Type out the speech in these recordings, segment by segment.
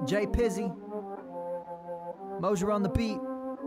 Jay Pizzy, Mosier on the beat.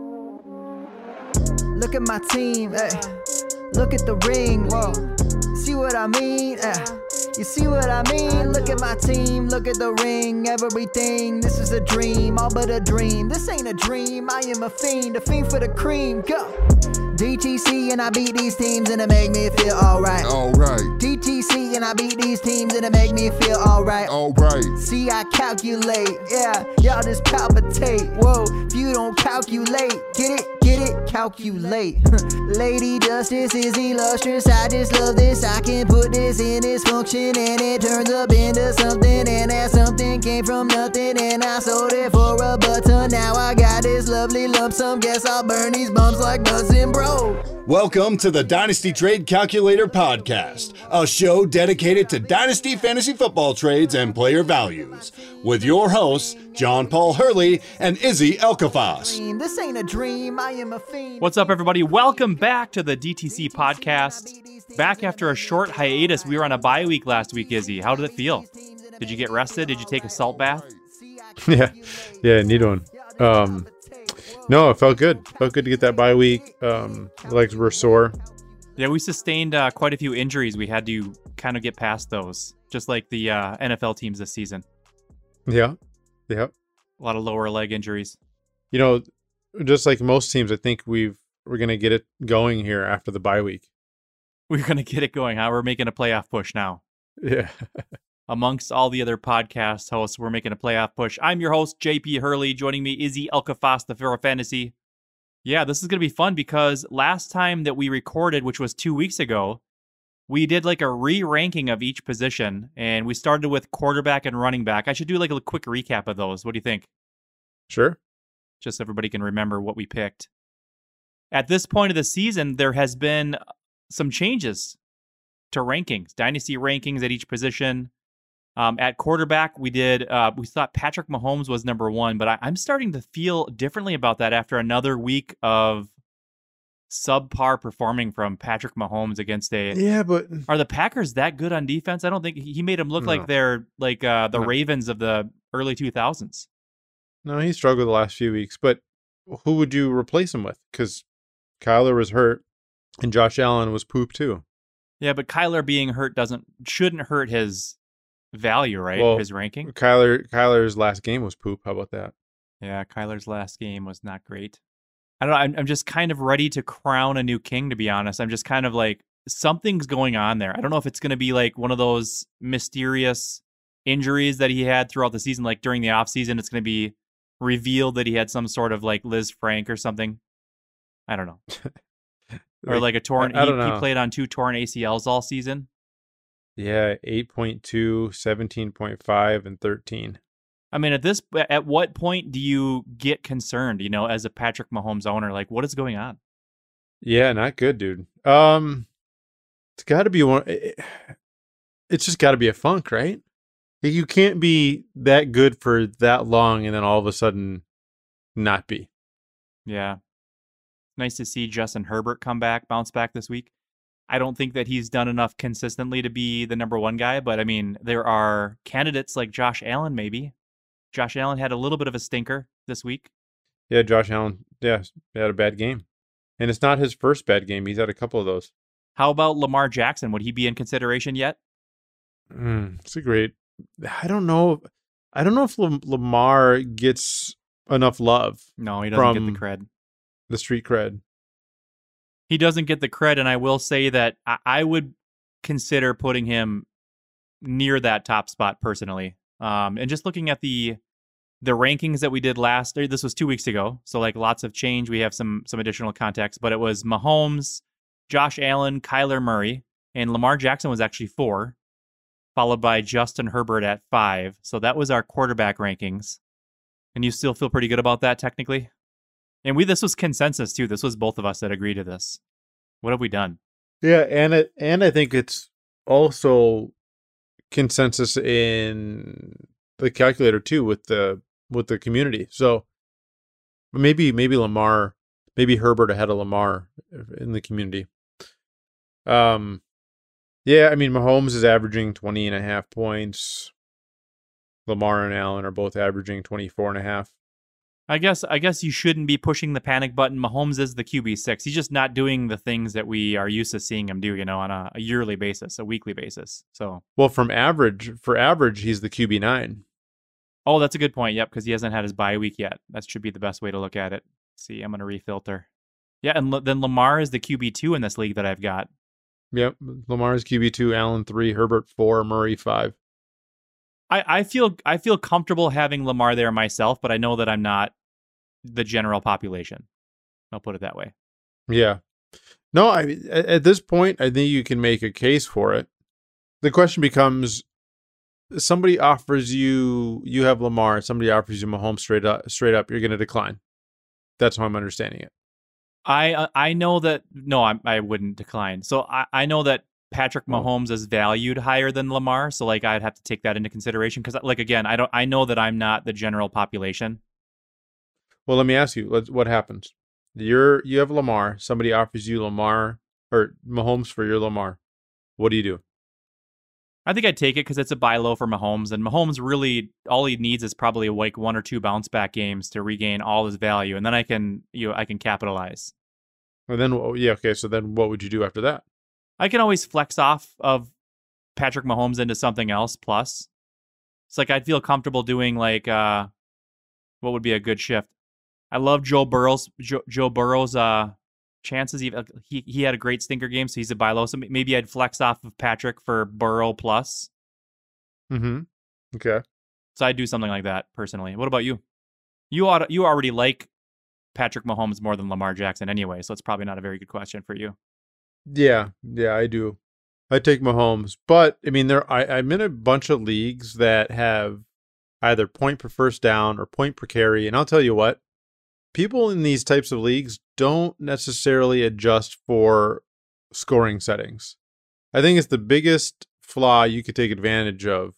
Look at my team, look at the ring, whoa. See what I mean? You see what I mean? Look at my team, look at the ring, everything. This is a dream, all but a dream. This ain't a dream, I am a fiend for the cream. Go! DTC and I beat these teams and it make me feel alright. Alright. DTC and I beat these teams and it make me feel alright. Alright. See, I calculate, yeah, y'all just palpitate. Whoa, if you don't calculate, get it, calculate. Lady Justice is illustrious, I just love this. I can put this in its function and it turns up into something. And that something came from nothing and I sold it for a button. Now I got this lovely lump sum, guess I'll burn these bumps like buzzing, bro. Welcome to the Dynasty Trade Calculator Podcast, a show dedicated to Dynasty Fantasy Football trades and player values, with your hosts, John Paul Hurley and Izzy Elkafas. This ain't a dream, I am a fiend. What's up, everybody? Welcome back to the DTC Podcast. Back after a short hiatus. We were on a bye week last week, Izzy. How did it feel? Did you get rested? Did you take a salt bath? Yeah, need one. No, it felt good. Felt good to get that bye week. Legs were sore. Yeah, we sustained quite a few injuries. We had to kind of get past those, just like the NFL teams this season. Yeah. A lot of lower leg injuries. You know, just like most teams, I think we're going to get it going here after the bye week. We're going to get it going, huh? We're making a playoff push now. Yeah. Amongst all the other podcast hosts, we're making a playoff push. I'm your host, JP Hurley. Joining me, Izzy Elkafas, the Pharaoh Fantasy. Yeah, this is going to be fun because last time that we recorded, which was 2 weeks ago, we did like a re-ranking of each position, and we started with quarterback and running back. I should do like a quick recap of those. What do you think? Sure. Just so everybody can remember what we picked. At this point of the season, there has been some changes to rankings, dynasty rankings at each position. At quarterback, we thought Patrick Mahomes was number one, but I'm starting to feel differently about that after another week of subpar performing from Patrick Mahomes against Are the Packers that good on defense? I don't think he made them look like they're like the Ravens of the early 2000s. No, he struggled the last few weeks, but who would you replace him with? Because Kyler was hurt and Josh Allen was poop too. Yeah, but Kyler being hurt shouldn't hurt his value, right? Well, his ranking. Kyler's last game was poop. How about that? Yeah, Kyler's last game was not great. I don't know. I'm just kind of ready to crown a new king, to be honest. I'm just kind of like, something's going on there. I don't know if it's going to be like one of those mysterious injuries that he had throughout the season, like during the offseason, it's going to be revealed that he had some sort of like Liz Frank or something. I don't know. Or like a torn, he played on 2 torn ACLs all season. Yeah, 8.2, 17.5, and 13. I mean, at what point do you get concerned, as a Patrick Mahomes owner? Like, what is going on? Yeah, not good, dude. It's got to be one. It's just got to be a funk, right? You can't be that good for that long and then all of a sudden not be. Yeah. Nice to see Justin Herbert bounce back this week. I don't think that he's done enough consistently to be the number one guy, but I mean, there are candidates like Josh Allen, maybe. Josh Allen had a little bit of a stinker this week. Yeah, Josh Allen, he had a bad game. And it's not his first bad game. He's had a couple of those. How about Lamar Jackson? Would he be in consideration yet? It's a great... I don't know if Lamar gets enough love. No, he doesn't get the cred. The street cred. He doesn't get the cred, and I will say that I would consider putting him near that top spot personally. And just looking at the rankings that we did this was 2 weeks ago, so like lots of change. We have some additional context, but it was Mahomes, Josh Allen, Kyler Murray, and Lamar Jackson was actually 4, followed by Justin Herbert at 5. So that was our quarterback rankings. And you still feel pretty good about that technically? And this was consensus too. This was both of us that agreed to this. What have we done? Yeah, and I think it's also consensus in the calculator too with the community. So maybe Lamar, maybe Herbert ahead of Lamar in the community. Yeah, I mean Mahomes is averaging 20.5 points. Lamar and Allen are both averaging 24.5. I guess you shouldn't be pushing the panic button. Mahomes is the QB6. He's just not doing the things that we are used to seeing him do, on a yearly basis, a weekly basis. So, well, for average, he's the QB9. Oh, that's a good point. Yep, because he hasn't had his bye week yet. That should be the best way to look at it. See, I'm going to refilter. Yeah, and then Lamar is the QB2 in this league that I've got. Yep, Lamar's QB2, Allen 3, Herbert 4, Murray 5. I feel comfortable having Lamar there myself, but I know that I'm not the general population. I'll put it that way. Yeah. No, at this point, I think you can make a case for it. The question becomes, somebody offers you have Lamar, somebody offers you Mahomes straight up, you're going to decline. That's how I'm understanding it. I know that, no, I wouldn't decline. So I know that Patrick Mahomes is valued higher than Lamar, so like I'd have to take that into consideration because, like, again, I know that I'm not the general population. Well, let me ask you, what happens? You have Lamar. Somebody offers you Lamar or Mahomes for your Lamar. What do? I think I'd take it because it's a buy low for Mahomes, and Mahomes really all he needs is probably like 1 or 2 bounce back games to regain all his value, and then I can capitalize. And then okay. So then, what would you do after that? I can always flex off of Patrick Mahomes into something else. Plus, it's like I'd feel comfortable doing like what would be a good shift. I love Joe Burrow's chances. He had a great stinker game, so he's a buy low. So maybe I'd flex off of Patrick for Burrow plus. Mm-hmm. Okay. So I'd do something like that personally. What about you? You already like Patrick Mahomes more than Lamar Jackson anyway, so it's probably not a very good question for you. Yeah, I do. I take Mahomes, but I mean, I'm in a bunch of leagues that have either point per first down or point per carry, and I'll tell you what, people in these types of leagues don't necessarily adjust for scoring settings. I think it's the biggest flaw you could take advantage of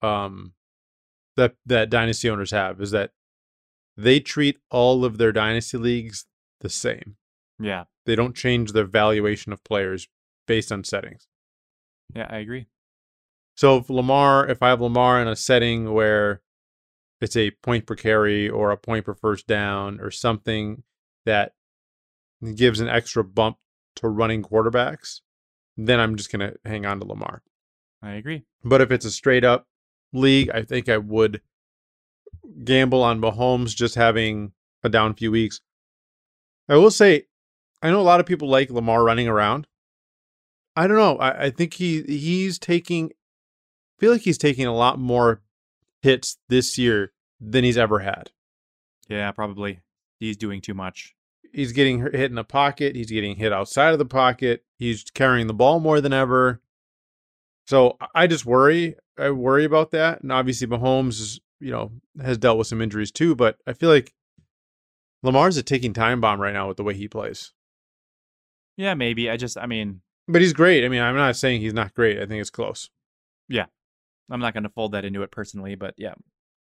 that dynasty owners have is that they treat all of their dynasty leagues the same. Yeah. They don't change their valuation of players based on settings. Yeah, I agree. So if I have Lamar in a setting where it's a point per carry or a point per first down or something that gives an extra bump to running quarterbacks, then I'm just going to hang on to Lamar. I agree. But if it's a straight up league, I think I would gamble on Mahomes just having a down few weeks. I will say, I know a lot of people like Lamar running around. I don't know. I think he's taking, I feel like he's taking a lot more hits this year than he's ever had. Yeah, probably. He's doing too much. He's getting hit in the pocket. He's getting hit outside of the pocket. He's carrying the ball more than ever. So I just worry. I worry about that. And obviously Mahomes is, has dealt with some injuries too, but I feel like Lamar's a ticking time bomb right now with the way he plays. Yeah, maybe. But he's great. I mean, I'm not saying he's not great. I think it's close. Yeah. I'm not going to fold that into it personally, but yeah.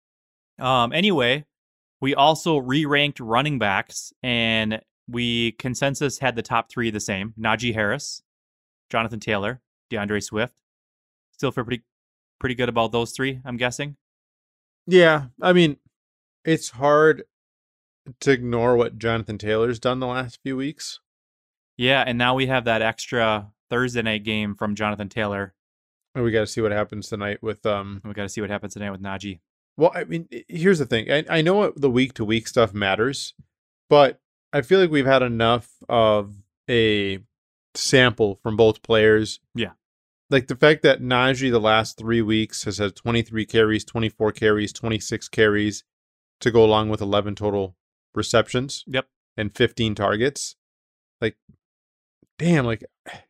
Anyway, we also re-ranked running backs, and we consensus had the top 3 the same. Najee Harris, Jonathan Taylor, DeAndre Swift. Still feel pretty good about those 3, I'm guessing. Yeah, I mean, it's hard to ignore what Jonathan Taylor's done the last few weeks. Yeah, and now we have that extra Thursday night game from Jonathan Taylor. And we got to see what happens tonight with Najee. Well, I mean, here's the thing. I know what the week-to-week stuff matters, but I feel like we've had enough of a sample from both players. Yeah. Like the fact that Najee the last 3 weeks has had 23 carries, 24 carries, 26 carries to go along with 11 total receptions. Yep. And 15 targets. Like, damn, like,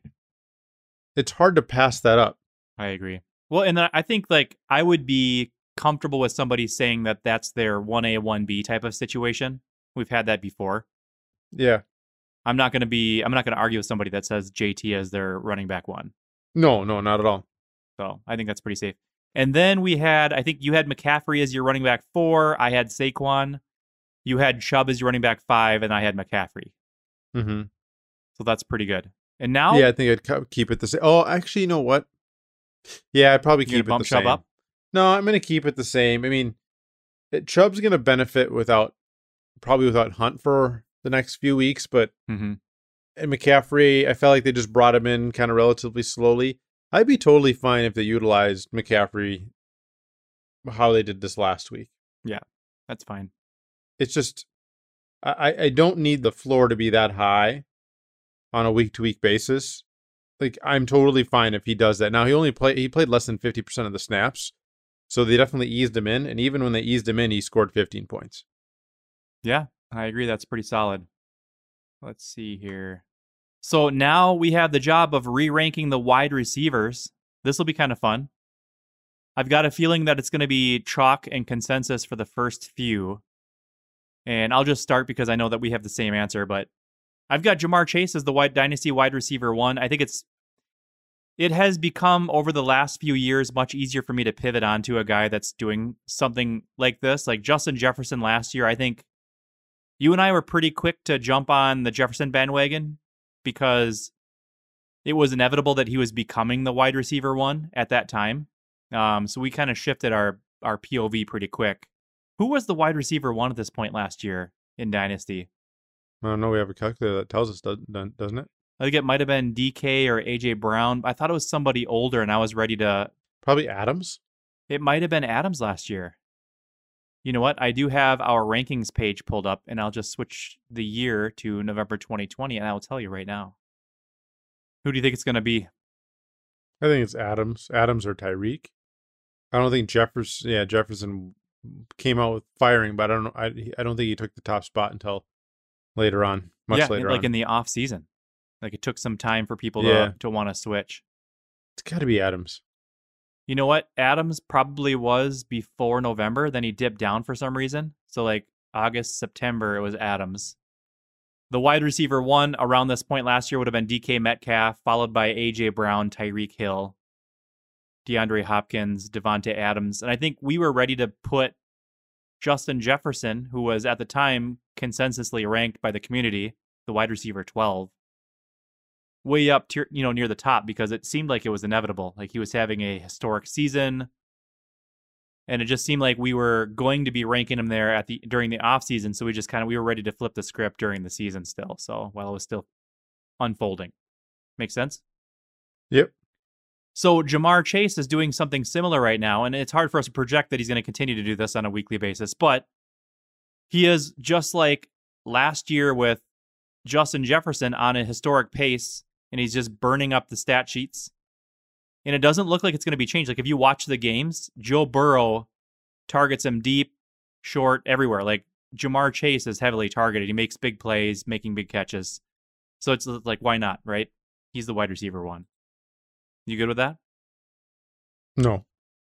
it's hard to pass that up. I agree. Well, and I think like I would be comfortable with somebody saying that that's their 1A, 1B type of situation. We've had that before. Yeah. I'm not going to argue with somebody that says JT as their running back 1. No, not at all. So I think that's pretty safe. And then I think you had McCaffrey as your running back 4. I had Saquon. You had Chubb as your running back 5, and I had McCaffrey. Mm-hmm. So that's pretty good. And now, yeah, I think I'd keep it the same. Oh, actually, you know what? Yeah, I'd probably keep it the same. Chubb up? No, I'm going to keep it the same. I mean, Chubb's going to benefit probably without Hunt for the next few weeks, but Mm-hmm. and McCaffrey, I felt like they just brought him in kind of relatively slowly. I'd be totally fine if they utilized McCaffrey how they did this last week. That's fine. It's just I don't need the floor to be that high on a week-to-week basis. Like, I'm totally fine if he does that. Now, he played less than 50% of the snaps, so they definitely eased him in, and even when they eased him in, he scored 15 points. Yeah, I agree. That's pretty solid. Let's see here. So now we have the job of re-ranking the wide receivers. This will be kind of fun. I've got a feeling that it's going to be chalk and consensus for the first few. And I'll just start because I know that we have the same answer, but I've got Ja'Marr Chase as the Dynasty wide receiver 1. I think it has become over the last few years much easier for me to pivot onto a guy that's doing something like this. Like Justin Jefferson last year, I think you and I were pretty quick to jump on the Jefferson bandwagon because it was inevitable that he was becoming the wide receiver 1 at that time. So we kind of shifted our POV pretty quick. Who was the wide receiver 1 at this point last year in Dynasty? I don't know. We have a calculator that tells us, doesn't it? I think it might have been DK or AJ Brown. I thought it was somebody older, and I was ready to. Probably Adams. It might have been Adams last year. You know what? I do have our rankings page pulled up, and I'll just switch the year to November 2020, and I will tell you right now. Who do you think it's going to be? I think it's Adams. Adams or Tyreek. I don't think Jefferson. Yeah, Jefferson came out with firing, but I don't know. I don't think he took the top spot until later on. Much later, like on. in the off season. Like it took some time for people to want to switch. It's got to be Adams. You know what? Adams probably was before November. Then he dipped down for some reason. So like August, September, it was Adams. The wide receiver 1 around this point last year would have been DK Metcalf, followed by AJ Brown, Tyreek Hill, DeAndre Hopkins, Devontae Adams. And I think we were ready to put Justin Jefferson, who was at the time consensusly ranked by the community, the wide receiver 12, way up to, near the top because it seemed like it was inevitable. Like he was having a historic season. And it just seemed like we were going to be ranking him there during the offseason. So we were ready to flip the script during the season still. So while it was still unfolding. Make sense? Yep. So Ja'Marr Chase is doing something similar right now. And it's hard for us to project that he's going to continue to do this on a weekly basis. But he is just like last year with Justin Jefferson on a historic pace. And he's just burning up the stat sheets. And it doesn't look like it's going to be changed. Like if you watch the games, Joe Burrow targets him deep, short, everywhere. Like Ja'Marr Chase is heavily targeted. He makes big plays, making big catches. So it's like, why not, right? He's the wide receiver 1. You good with that? No.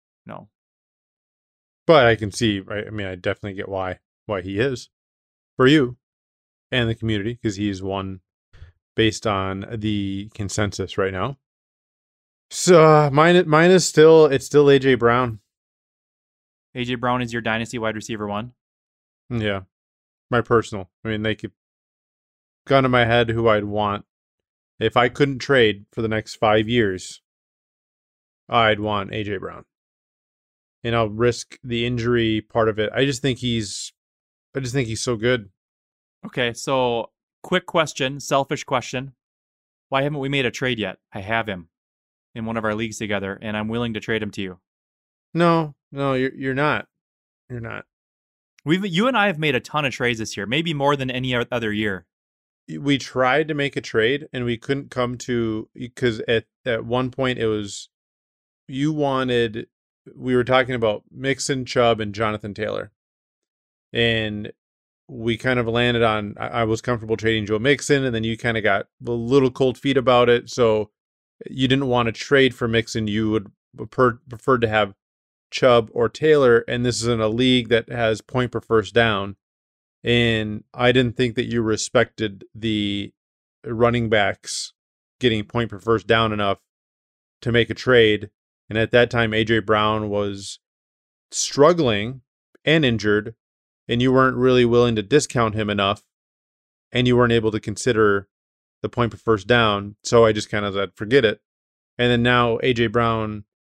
But I can see, right? I mean, I definitely get why he is for you and the community because he's one based on the consensus right now. So mine is still AJ Brown. AJ Brown is your dynasty wide receiver 1? Yeah. My personal. I mean, they could gun to my head who I'd want. If I couldn't trade for the next 5 years, I'd want AJ Brown. And I'll risk the injury part of it. I just think he's so good. Okay, so quick question, selfish question. Why haven't we made a trade yet? I have him in one of our leagues together, and I'm willing to trade him to you. No, you're not. You're not. You and I have made a ton of trades this year, maybe more than any other year. We tried to make a trade, and we couldn't come to, because at one point it was, we were talking about Mixon, Chubb, and Jonathan Taylor. And we kind of landed on, I was comfortable trading Joe Mixon, and then you kind of got a little cold feet about it, so you didn't want to trade for Mixon. You would prefer to have Chubb or Taylor, and this is in a league that has point per first down. And I didn't think that you respected the running backs getting point per first down enough to make a trade. And at that time, AJ Brown was struggling and injured, and you weren't really willing to discount him enough, and you weren't able to consider the point per first down. So I just kind of said, forget it. And then now AJ Brown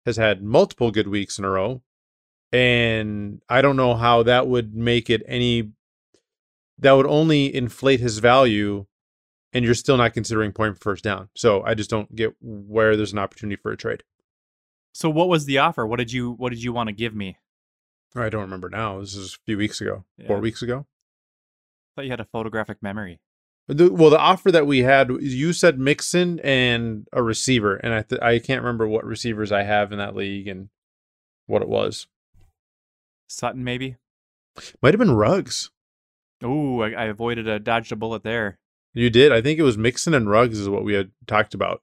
has had multiple good weeks in a row. And I don't know how that would make it that would only inflate his value, and you're still not considering point per first down. So I just don't get where there's an opportunity for a trade. So what was the offer? What did you want to give me? I don't remember now. This is a few weeks ago, Yeah. 4 weeks ago. I thought you had a photographic memory. The offer that we had, you said Mixon and a receiver, and I can't remember what receivers I have in that league and what it was. Sutton, maybe? Might have been Ruggs. Ooh, I dodged a bullet there. You did. I think it was Mixon and Ruggs is what we had talked about.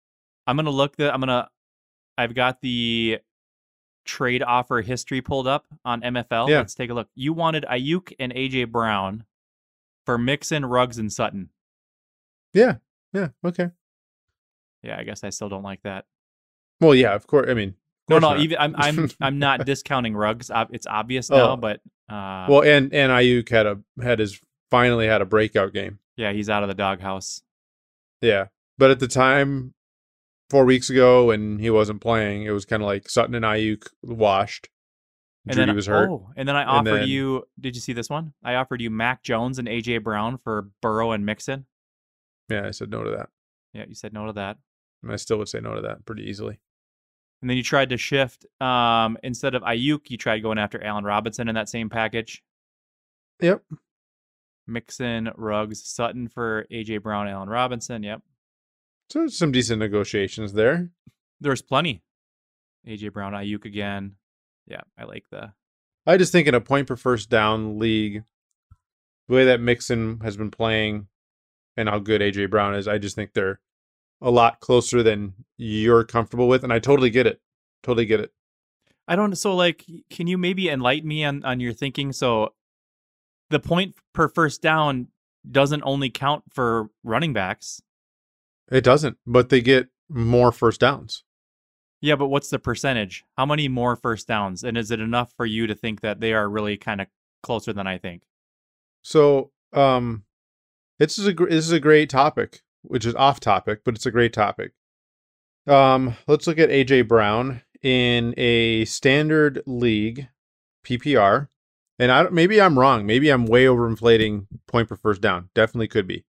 I've got the trade offer history pulled up on MFL. Yeah. Let's take a look. You wanted Ayuk and AJ Brown for Mixon, Ruggs, and Sutton. Yeah. Okay. Yeah, I guess I still don't like that. Well, yeah, of course. I mean, No, not. even I'm not discounting Ruggs. It's obvious Oh. now, but Well, and Ayuk finally had a breakout game. yeah, he's out of the doghouse. Yeah, but at the time, 4 weeks ago, when he wasn't playing, it was kind of like Sutton and Ayuk washed. And Judy then was hurt. and then I offered you. Did you see this one? I offered you Mac Jones and AJ Brown for Burrow and Mixon. Yeah, I said no to that, Yeah, you said no to that. and I still would say no to that pretty easily. And then you tried to shift. Instead of Ayuk, you tried going after Allen Robinson in that same package. Yep. Mixon, Ruggs, Sutton for AJ Brown, Allen Robinson. Yep. So some decent negotiations there. There's plenty. AJ Brown, Ayuk again. Yeah, I like the. I just think in a point per first down league, the way that Mixon has been playing and how good AJ Brown is, I just think they're a lot closer than you're comfortable with, and I totally get it. I don't. So, like, can you maybe enlighten me on your thinking? So, the point per first down doesn't only count for running backs. It doesn't, but they get more first downs. Yeah, but what's the percentage? How many more first downs? And is it enough for you to think that they are really kind of closer than I think? So, this is a great topic, which is off topic, but it's a great topic. Let's look at AJ Brown in a standard league, PPR, and maybe I'm wrong. Maybe I'm way overinflating point per first down. Definitely could be.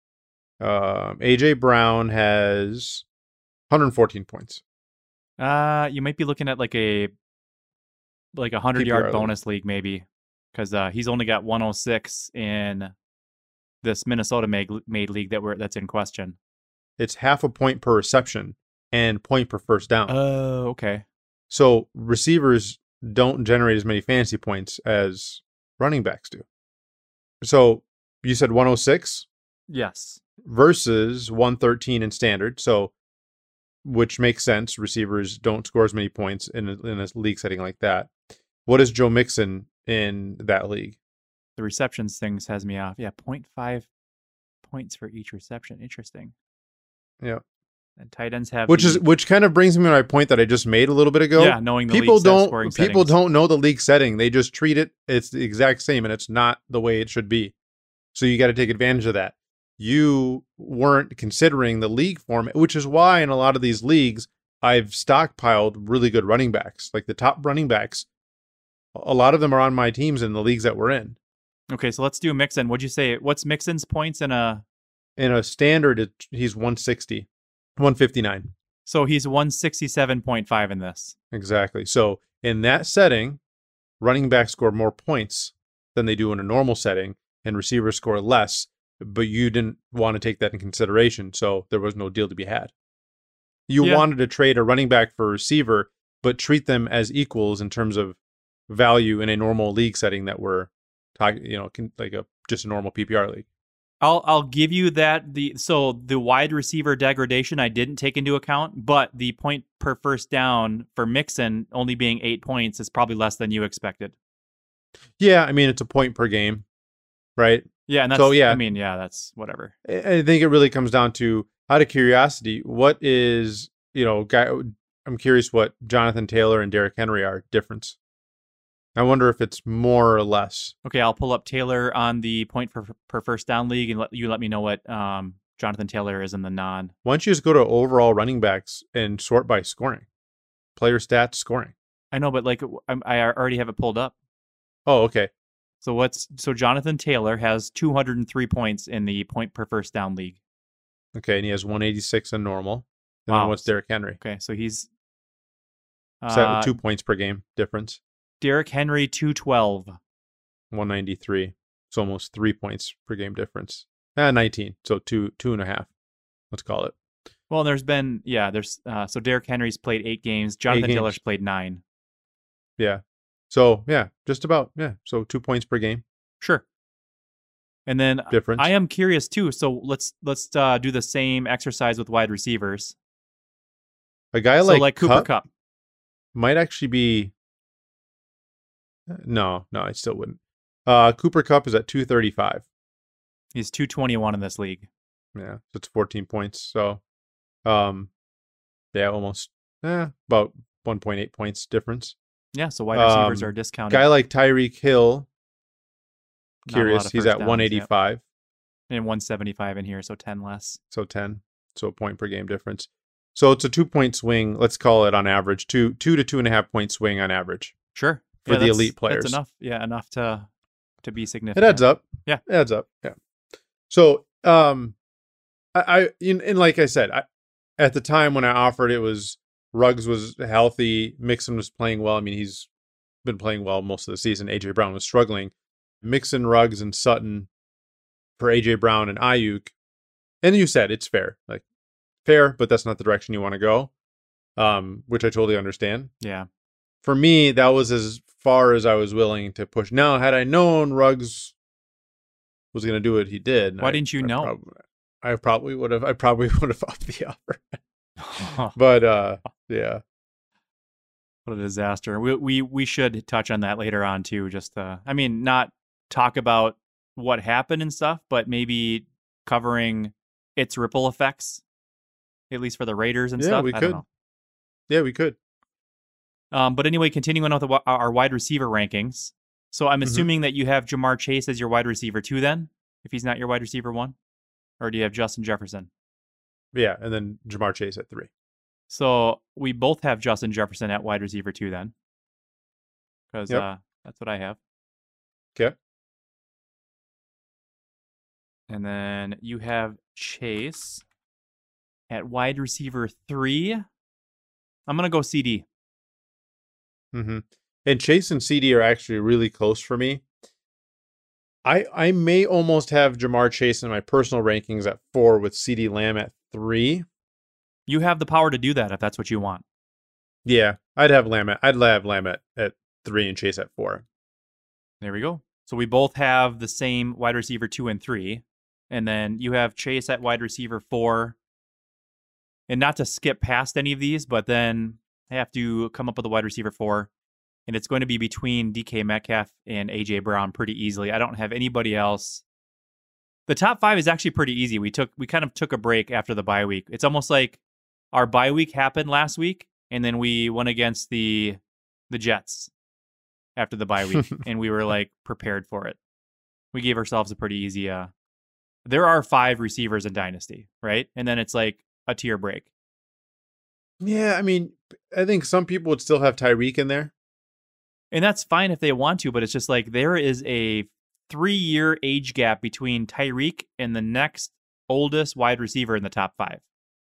AJ Brown has 114 points. You might be looking at like a 100-yard PPR bonus league maybe, because he's only got 106 in this Minnesota made league that's in question. It's half a point per reception and point per first down. Oh, okay. So receivers don't generate as many fantasy points as running backs do. So you said 106 Yes. versus 113 in standard. So, which makes sense. Receivers don't score as many points in a league setting like that. What is Joe Mixon in that league? The receptions things has me off. Yeah, 0.5 points for each reception. Interesting. Yeah. And tight ends have Which kind of brings me to my point that I just made a little bit ago. Yeah, knowing the people league don't scoring people settings. don't know the league setting. They just treat it's the exact same, and it's not the way it should be. So you got to take advantage of that. You weren't considering the league format, which is why in a lot of these leagues I've stockpiled really good running backs. Like the top running backs, a lot of them are on my teams in the leagues that we're in. Okay, so let's do Mixon. What'd you say? What's Mixon's points in a standard? He's 160, 159. So he's 167.5 in this. Exactly. So in that setting, running backs score more points than they do in a normal setting, and receivers score less. But you didn't want to take that in consideration, so there was no deal to be had. You wanted to trade a running back for a receiver, but treat them as equals in terms of value in a normal league setting that we're talking, just a normal PPR league. I'll give you that. So the wide receiver degradation I didn't take into account, but the point per first down for Mixon only being 8 points is probably less than you expected. Yeah, I mean it's a point per game, right? Yeah, and that's, so, yeah. I mean, yeah, that's whatever. I think it really comes down to, out of curiosity, what is, I'm curious what Jonathan Taylor and Derrick Henry are difference. I wonder if it's more or less. Okay, I'll pull up Taylor on the point per first down league and let me know what Jonathan Taylor is in the non. Why don't you just go to overall running backs and sort by scoring? player stats scoring. I know, but like I already have it pulled up. Oh, okay. So Jonathan Taylor has 203 points in the point per first down league. Okay, and he has 186 in normal. And Wow. then what's Derrick Henry? Okay, so he's Is that 2 points per game difference? Derrick Henry 212. 193. It's almost 3 points per game difference. 19. So 2.5. Let's call it. Well, so Derrick Henry's played 8 games. Jonathan Taylor's played 9. Yeah. So yeah, just about, yeah. So 2 points per game Sure. And then difference. I am curious too. So let's do the same exercise with wide receivers. A guy So like Cooper Kupp. might actually be. No, I still wouldn't. Cooper Kupp is at 235. He's 221 in this league. Yeah, so it's 14 points. So, yeah, almost about 1.8 points difference. Yeah, so wide receivers are discounted. Guy like Tyreek Hill, Not a lot curious, of he's first at downs, 185. yeah. And 175 in here, so 10 less. So 10. So a point per game difference. So it's a 2-point swing. Let's call it on average, 2 to 2.5 point swing on average. Sure. For the elite players. That's enough. Yeah, enough to be significant. It adds up. Yeah. It adds up. Yeah. So, and like I said, at the time when I offered, it was Ruggs was healthy. Mixon was playing well. I mean, he's been playing well most of the season. AJ Brown was struggling. Mixon, Ruggs, and Sutton for AJ Brown and Ayuk. And you said it's fair, but that's not the direction you want to go. Which I totally understand. Yeah. For me, that was as far as I was willing to push. Now, had I known Ruggs was going to do what he did, why didn't you know? I probably would have upped the offer. But yeah. What a disaster. We should touch on that later on too. Just not talk about what happened and stuff, but maybe covering its ripple effects, at least for the Raiders and stuff. We I could. don't know. Yeah, we could. But anyway, continuing on with our wide receiver rankings. So I'm assuming that you have Jamar Chase as your wide receiver 2 then, if he's not your wide receiver 1? Or do you have Justin Jefferson? Yeah, and then Jamar Chase at 3. So we both have Justin Jefferson at wide receiver 2 then. Because that's what I have. Okay. And then you have Chase at wide receiver 3. I'm going to go CD. Mm-hmm. And Chase and CD are actually really close for me. I may almost have Jamar Chase in my personal rankings at 4 with CD Lamb at 3. You have the power to do that if that's what you want. Yeah, I'd have Lamb at 3 and Chase at 4. There we go. So we both have the same wide receiver 2 and 3. And then you have Chase at wide receiver 4. And not to skip past any of these, but then I have to come up with a wide receiver 4. And it's going to be between DK Metcalf and AJ Brown pretty easily. I don't have anybody else. The top 5 is actually pretty easy. We kind of took a break after the bye week. It's almost like our bye week happened last week, and then we went against the Jets after the bye week, and we were like prepared for it. We gave ourselves a pretty easy. There are 5 receivers in Dynasty, right? And then it's like a tier break. Yeah, I mean, I think some people would still have Tyreek in there. And that's fine if they want to, but it's just like there is a 3-year age gap between Tyreek and the next oldest wide receiver in the top 5.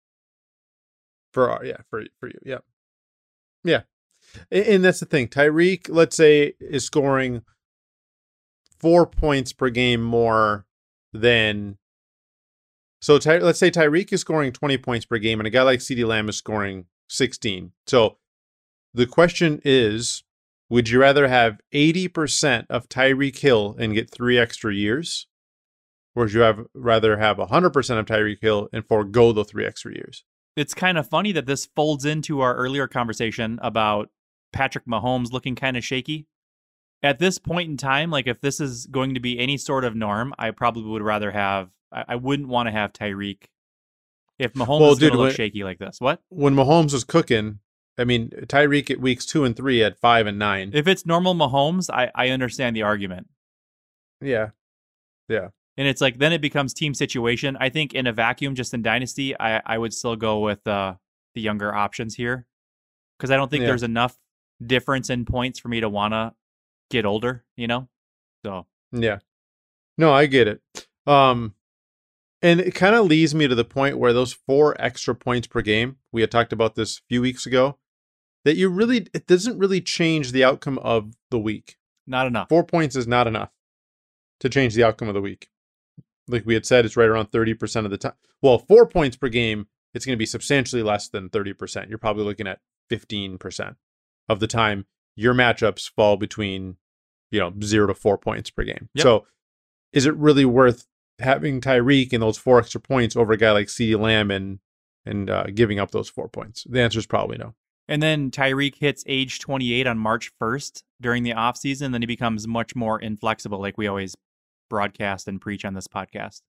For you, yeah. And that's the thing. Tyreek, let's say, is scoring 4 points per game more than. So let's say Tyreek is scoring 20 points per game, and a guy like CeeDee Lamb is scoring 16. So the question is, would you rather have 80% of Tyreek Hill and get 3 extra years? Or would you rather have 100% of Tyreek Hill and forego the 3 extra years? It's kind of funny that this folds into our earlier conversation about Patrick Mahomes looking kind of shaky. At this point in time, like if this is going to be any sort of norm, I probably would rather have, I wouldn't want to have Tyreek if Mahomes is going to look shaky like this. What? When Mahomes was cooking, I mean, Tyreek at weeks 2 and 3 had 5 and 9. If it's normal Mahomes, I understand the argument. Yeah. And it's like, then it becomes team situation. I think in a vacuum, just in Dynasty, I would still go with the younger options here. because I don't think Yeah. there's enough difference in points for me to want to get older, So, Yeah. No, I get it. And it kind of leads me to the point where those 4 extra points per game, we had talked about this a few weeks ago, that it doesn't really change the outcome of the week. not enough. 4 points is not enough to change the outcome of the week. Like we had said, it's right around 30% of the time. Well, 4 points per game, it's going to be substantially less than 30%. You're probably looking at 15% of the time your matchups fall between, 0 to 4 points per game. Yep. So is it really worth having Tyreek and those 4 extra points over a guy like CeeDee Lamb and giving up those 4 points? The answer is probably no. And then Tyreek hits age 28 on March 1st during the offseason. Then he becomes much more inflexible, like we always broadcast and preach on this podcast.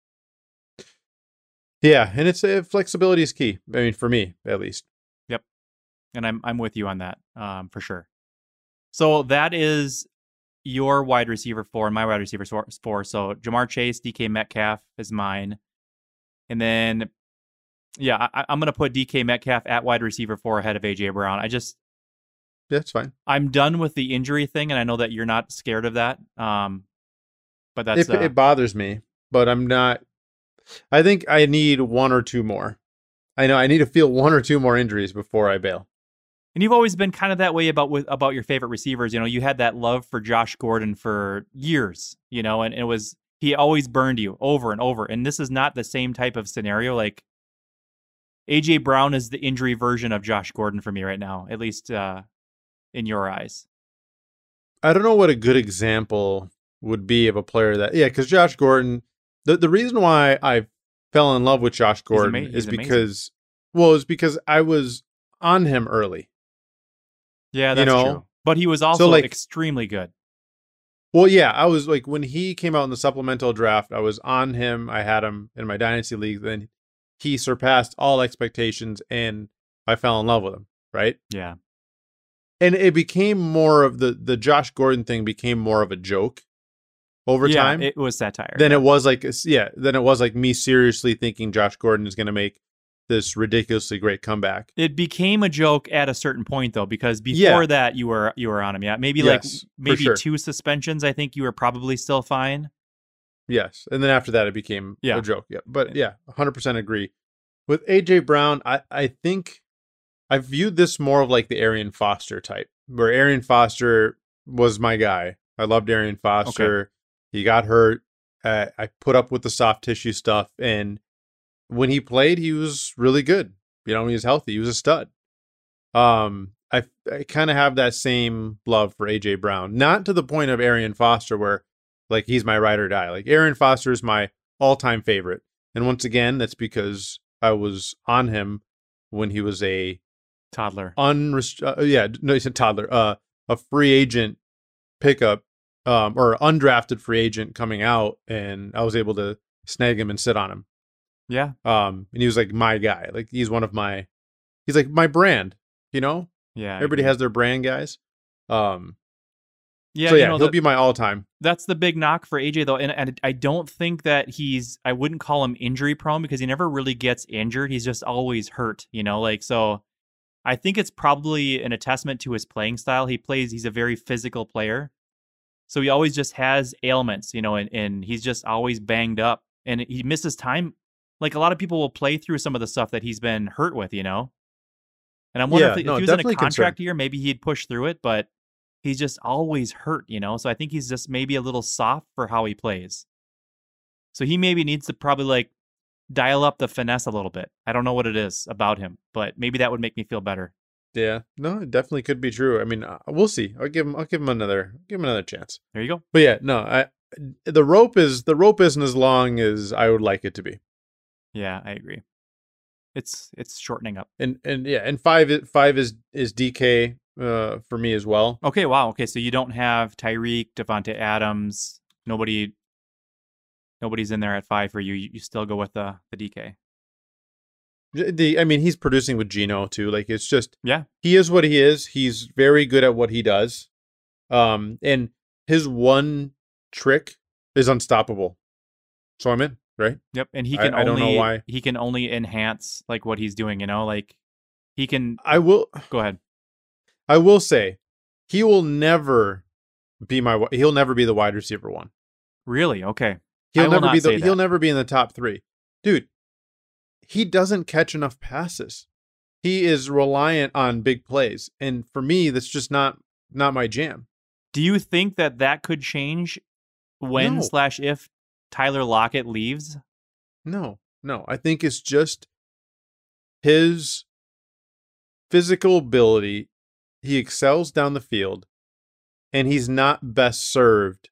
Yeah, and flexibility is key. I mean, for me, at least. Yep. And I'm with you on that, for sure. So that is your wide receiver 4 and my wide receiver 4. So Jamar Chase, DK Metcalf is mine. And then, yeah, I'm going to put DK Metcalf at wide receiver 4 ahead of AJ Brown. Yeah, it's fine. I'm done with the injury thing, and I know that you're not scared of that. But that's It bothers me, but I'm not. I think I need 1 or 2 more. I know I need to feel 1 or 2 more injuries before I bail. And you've always been kind of that way about your favorite receivers. You had that love for Josh Gordon for years, and he always burned you over and over. And this is not the same type of scenario. Like AJ Brown is the injury version of Josh Gordon for me right now, at least in your eyes. I don't know what a good example would be of a player because Josh Gordon, the reason why I fell in love with Josh Gordon is because I was on him early. Yeah, that's true. But he was also extremely good. Well, yeah, I was like, when he came out in the supplemental draft, I was on him. I had him in my dynasty league. Then he surpassed all expectations and I fell in love with him. Right. Yeah. And it became more of the Josh Gordon thing became more of a joke over time. It was satire. Then it was like me seriously thinking Josh Gordon is going to make this ridiculously great comeback. It became a joke at a certain point though, because before that you were on him. Yeah. Maybe maybe sure. 2 suspensions. I think you were probably still fine. Yes. And then after that it became a joke. Yeah. But 100% agree. With AJ Brown, I think I viewed this more of like the Arian Foster type, where Arian Foster was my guy. I loved Arian Foster. Okay. He got hurt. I put up with the soft tissue stuff, and when he played, he was really good. He was healthy. He was a stud. I kind of have that same love for AJ Brown, not to the point of Arian Foster where like he's my ride or die. Like Arian Foster is my all-time favorite, and once again, that's because I was on him when he was a toddler. He's a toddler. A free agent pickup, or undrafted free agent coming out, and I was able to snag him and sit on him. Yeah. And he was like my guy. Like he's like my brand, Yeah. Everybody has their brand guys. Yeah. So he'll be my all-time. That's the big knock for AJ though. And I don't think that I wouldn't call him injury prone because he never really gets injured. He's just always hurt, so I think it's probably an attestment to his playing style. He's a very physical player. So he always just has ailments, and he's just always banged up and he misses time. Like a lot of people will play through some of the stuff that he's been hurt with, And I'm wondering if he was in a contract year, maybe he'd push through it, but he's just always hurt, So I think he's just maybe a little soft for how he plays. So he maybe needs to probably dial up the finesse a little bit. I don't know what it is about him, but maybe that would make me feel better. Yeah, no, it definitely could be true. I mean, we'll see. I'll give him another chance. There you go. But yeah, no, the rope isn't as long as I would like it to be. Yeah, I agree. It's shortening up. And 5 is DK for me as well. Okay, wow. Okay, so you don't have Tyreek, Devontae Adams, nobody's in there at 5 for you. You still go with the DK. He's producing with Geno too. Like it's just he is what he is. He's very good at what he does. And his one trick is unstoppable. So I'm in, right? Yep. And he can I don't know why. He can only enhance like what he's doing, Like he can I will go ahead. I will say, he will never be he'll never be the wide receiver one. Really? Okay. He'll never be in the top 3. Dude, he doesn't catch enough passes. He is reliant on big plays. And for me, that's just not my jam. Do you think that could change when No. / if Tyler Lockett leaves? No. I think it's just his physical ability. He excels down the field, and he's not best served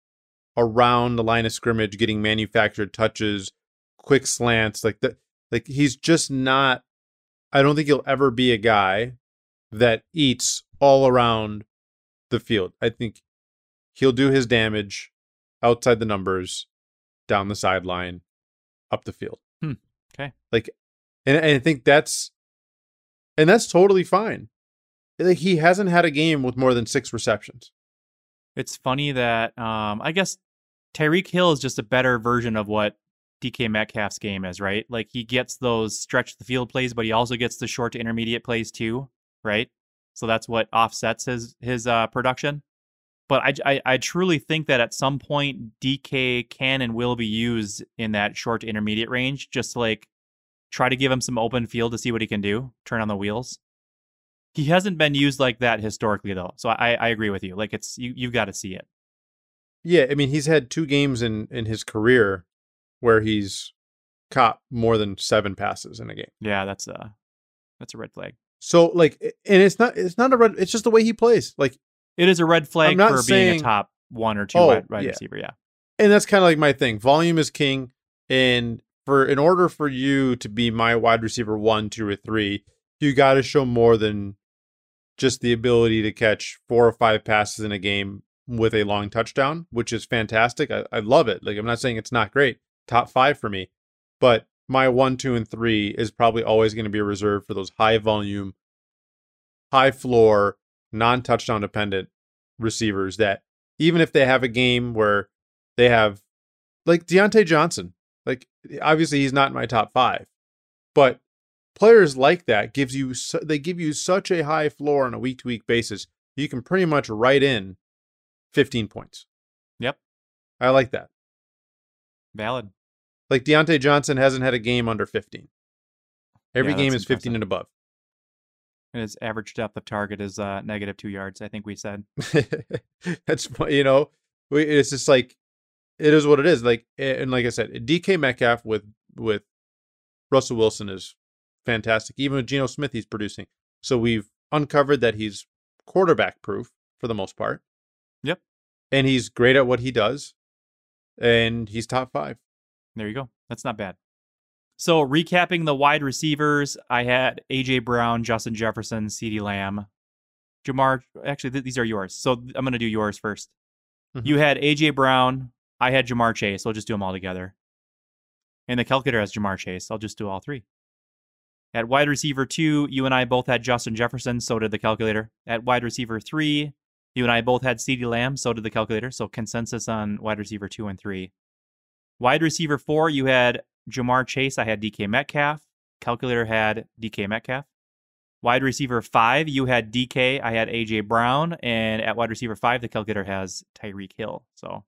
around the line of scrimmage, getting manufactured touches, quick slants, like that. Like, he's just not. I don't think he'll ever be a guy that eats all around the field. I think he'll do his damage outside the numbers, down the sideline, up the field. Okay. Like, and I think that's totally fine. Like, he hasn't had a game with more than 6 receptions. It's funny that I guess Tyreek Hill is just a better version of what DK Metcalf's game is, right? Like, he gets those stretch the field plays, but he also gets the short to intermediate plays too, right? So that's what offsets his production. But I truly think that at some point DK can and will be used in that short to intermediate range, just to like try to give him some open field to see what he can do, turn on the wheels. He hasn't been used like that historically, though. So I agree with you. Like, it's you've got to see it. Yeah, I mean, he's had 2 games in his career where he's caught more than 7 passes in a game. Yeah, that's a red flag. So, like, and it's not a red. It's just the way he plays. Like, It is a red flag for being saying- a top 1 or 2 wide receiver. Yeah. and that's kind of like my thing. Volume is king, and in order for you to be my wide receiver 1, 2, or 3, you got to show more than just the ability to catch 4 or 5 passes in a game with a long touchdown, which is fantastic. I love it. Like, I'm not saying it's not great. Top 5 for me, but my 1, 2, and 3 is probably always going to be reserved for those high volume, high floor, non-touchdown dependent receivers that even if they have a game where they have, like, Deontay Johnson, like, obviously he's not in my top 5, but players like that give you such a high floor on a week-to-week basis. You can pretty much write in 15 points. Yep. I like that. Valid. Like, Deontay Johnson hasn't had a game under 15. Every Yeah, game that's is 15 impressive. and above. And his average depth of target is -2 yards, I think we said. That's, it's just like, it is what it is. Like, and like I said, DK Metcalf with Russell Wilson is fantastic. Even with Geno Smith, he's producing. So we've uncovered that he's quarterback proof for the most part. Yep. And he's great at what he does. And he's top 5. There you go. That's not bad. So recapping the wide receivers, I had A.J. Brown, Justin Jefferson, CeeDee Lamb, Jamar. Actually, these are yours. So I'm going to do yours first. Mhm. You had A.J. Brown. I had Jamar Chase. So I'll just do them all together. And the calculator has Jamar Chase. I'll just do all 3. At wide receiver 2, you and I both had Justin Jefferson. So did the calculator. At wide receiver 3, you and I both had CeeDee Lamb. So did the calculator. So consensus on wide receiver 2 and 3. Wide receiver 4, you had Jamar Chase. I had DK Metcalf. Calculator had DK Metcalf. Wide receiver 5, you had DK. I had A.J. Brown. And at wide receiver 5, the calculator has Tyreek Hill. So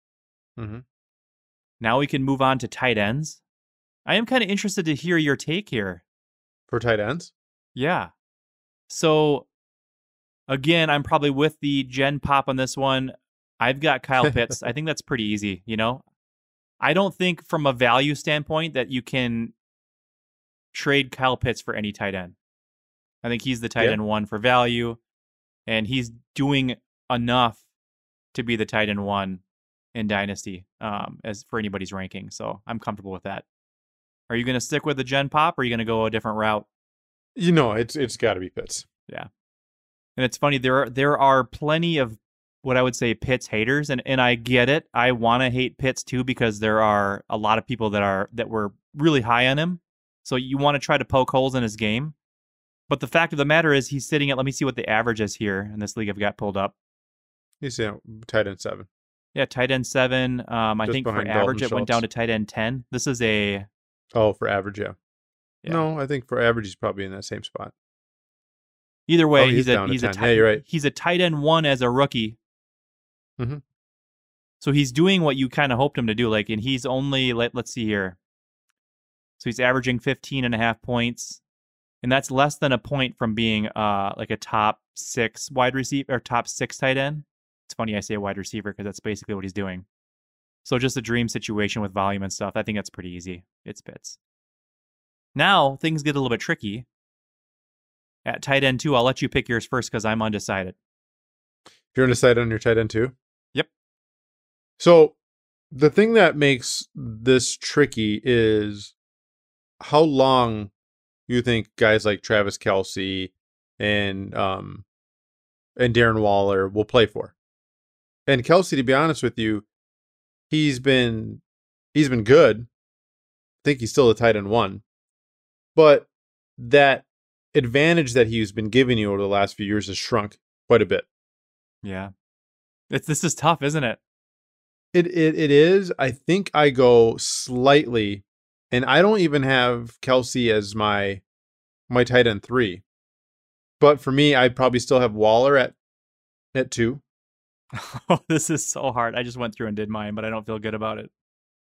now we can move on to tight ends. I am kind of interested to hear your take here. For tight ends? Yeah. So, again, I'm probably with the Gen Pop on this one. I've got Kyle Pitts. I think that's pretty easy, I don't think from a value standpoint that you can trade Kyle Pitts for any tight end. I think he's the tight end 1 for value, and he's doing enough to be the tight end 1 in Dynasty as for anybody's ranking. So I'm comfortable with that. Are you going to stick with the Gen Pop, or are you going to go a different route? It's got to be Pitts. Yeah. And it's funny, there are plenty of what I would say Pitts haters, and I get it. I want to hate Pitts too, because there are a lot of people that were really high on him. So you want to try to poke holes in his game. But the fact of the matter is he's sitting at, let me see what the average is here in this league I've got pulled up. He's tight end 7. Yeah, tight end 7. I Just think for behind average Dalton it went down to Schultz. tight end 10. This is a... Oh, for average, yeah. Yeah. No, I think for average, he's probably in that same spot. Either way, he's down to 10. Yeah, you're right. He's a tight end 1 as a rookie. Mm-hmm. So he's doing what you kind of hoped him to do. Like, and he's only, let's see here. So he's averaging 15.5 points. And that's less than a point from being like a top 6 wide receiver or top 6 tight end. It's funny I say wide receiver because that's basically what he's doing. So just a dream situation with volume and stuff. I think that's pretty easy. It's Pitts. Now things get a little bit tricky. At tight end 2, I'll let you pick yours first because I'm undecided. You're undecided on your tight end 2? Yep. So the thing that makes this tricky is how long you think guys like Travis Kelce and Darren Waller will play for. And Kelce, to be honest with you, he's been good. I think he's still a tight end 1. But that advantage that he's been giving you over the last few years has shrunk quite a bit. Yeah. This is tough, isn't it? It is. I think I go slightly, and I don't even have Kelce as my tight end 3. But for me, I'd probably still have Waller at 2. Oh, this is so hard. I just went through and did mine, but I don't feel good about it.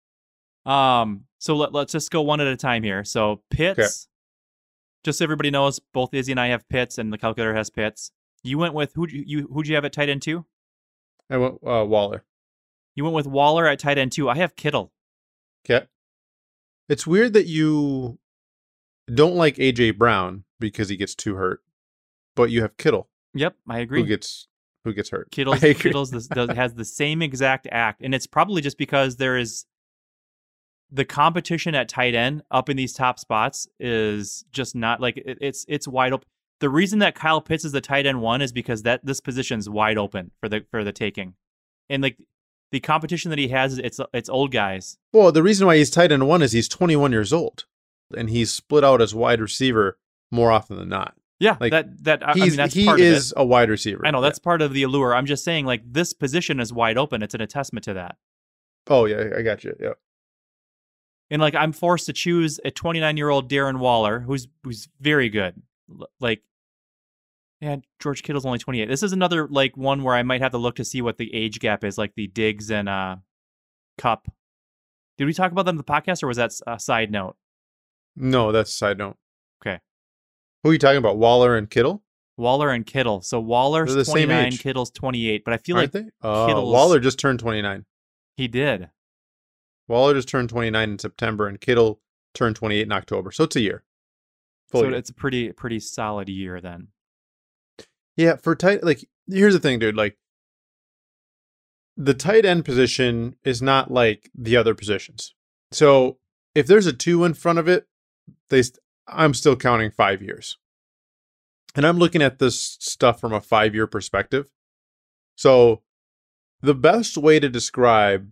So let's just go one at a time here. So Pitts, okay. Just so everybody knows, both Izzy and I have Pitts, and the calculator has Pitts. You went with who'd you have at tight end 2? I went Waller. You went with Waller at tight end 2. I have Kittle. Okay. It's weird that you don't like AJ Brown because he gets too hurt, but you have Kittle. Yep, I agree. Who gets hurt? Kittle's has the same exact act, and it's probably just because there is the competition at tight end up in these top spots is just not like it's wide open. The reason that Kyle Pitts is the tight end 1 is because this position's wide open for the taking, and like the competition that he has, it's old guys. Well, the reason why he's tight end 1 is he's 21 years old, and he's split out as wide receiver more often than not. Yeah, like that's he part is of it. A wide receiver. I know that's part of the allure. I'm just saying, like, this position is wide open. It's an attestament to that. Oh yeah, I got you. Yeah. And like, I'm forced to choose a 29-year-old Darren Waller, who's very good. Like, yeah, George Kittle's only 28. This is another like one where I might have to look to see what the age gap is, like the Diggs and Cup. Did we talk about them in the podcast, or was that a side note? No, that's a side note. Okay. Who are you talking about? Waller and Kittle? Waller and Kittle. So Waller's 29, Kittle's 28. But I feel Aren't like they? Waller just turned 29. He did. Waller just turned 29 in September, and Kittle turned 28 in October. So it's a year. So it's a pretty solid year then. Yeah, for tight, like, here's the thing, dude. Like, the tight end position is not like the other positions. So if there's a 2 in front of it, I'm still counting 5 years. And I'm looking at this stuff from a 5-year perspective. So the best way to describe,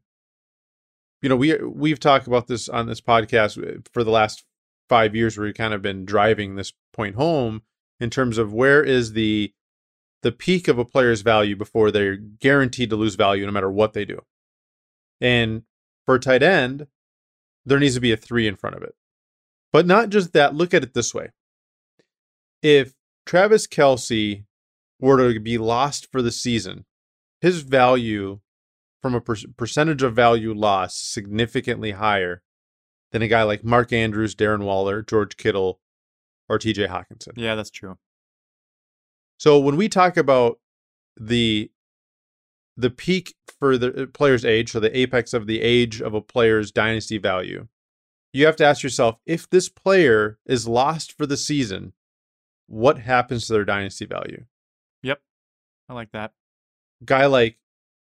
we've talked about this on this podcast for the last 5 years, where we've kind of been driving this point home in terms of where is the peak of a player's value before they're guaranteed to lose value no matter what they do. And for a tight end, there needs to be a 3 in front of it. But not just that, look at it this way. If Travis Kelce were to be lost for the season, his value from a percentage of value loss is significantly higher than a guy like Mark Andrews, Darren Waller, George Kittle, or TJ Hawkinson. Yeah, that's true. So when we talk about the peak for the player's age, so the apex of the age of a player's dynasty value, you have to ask yourself, if this player is lost for the season, what happens to their dynasty value? Yep. I like that. Guy like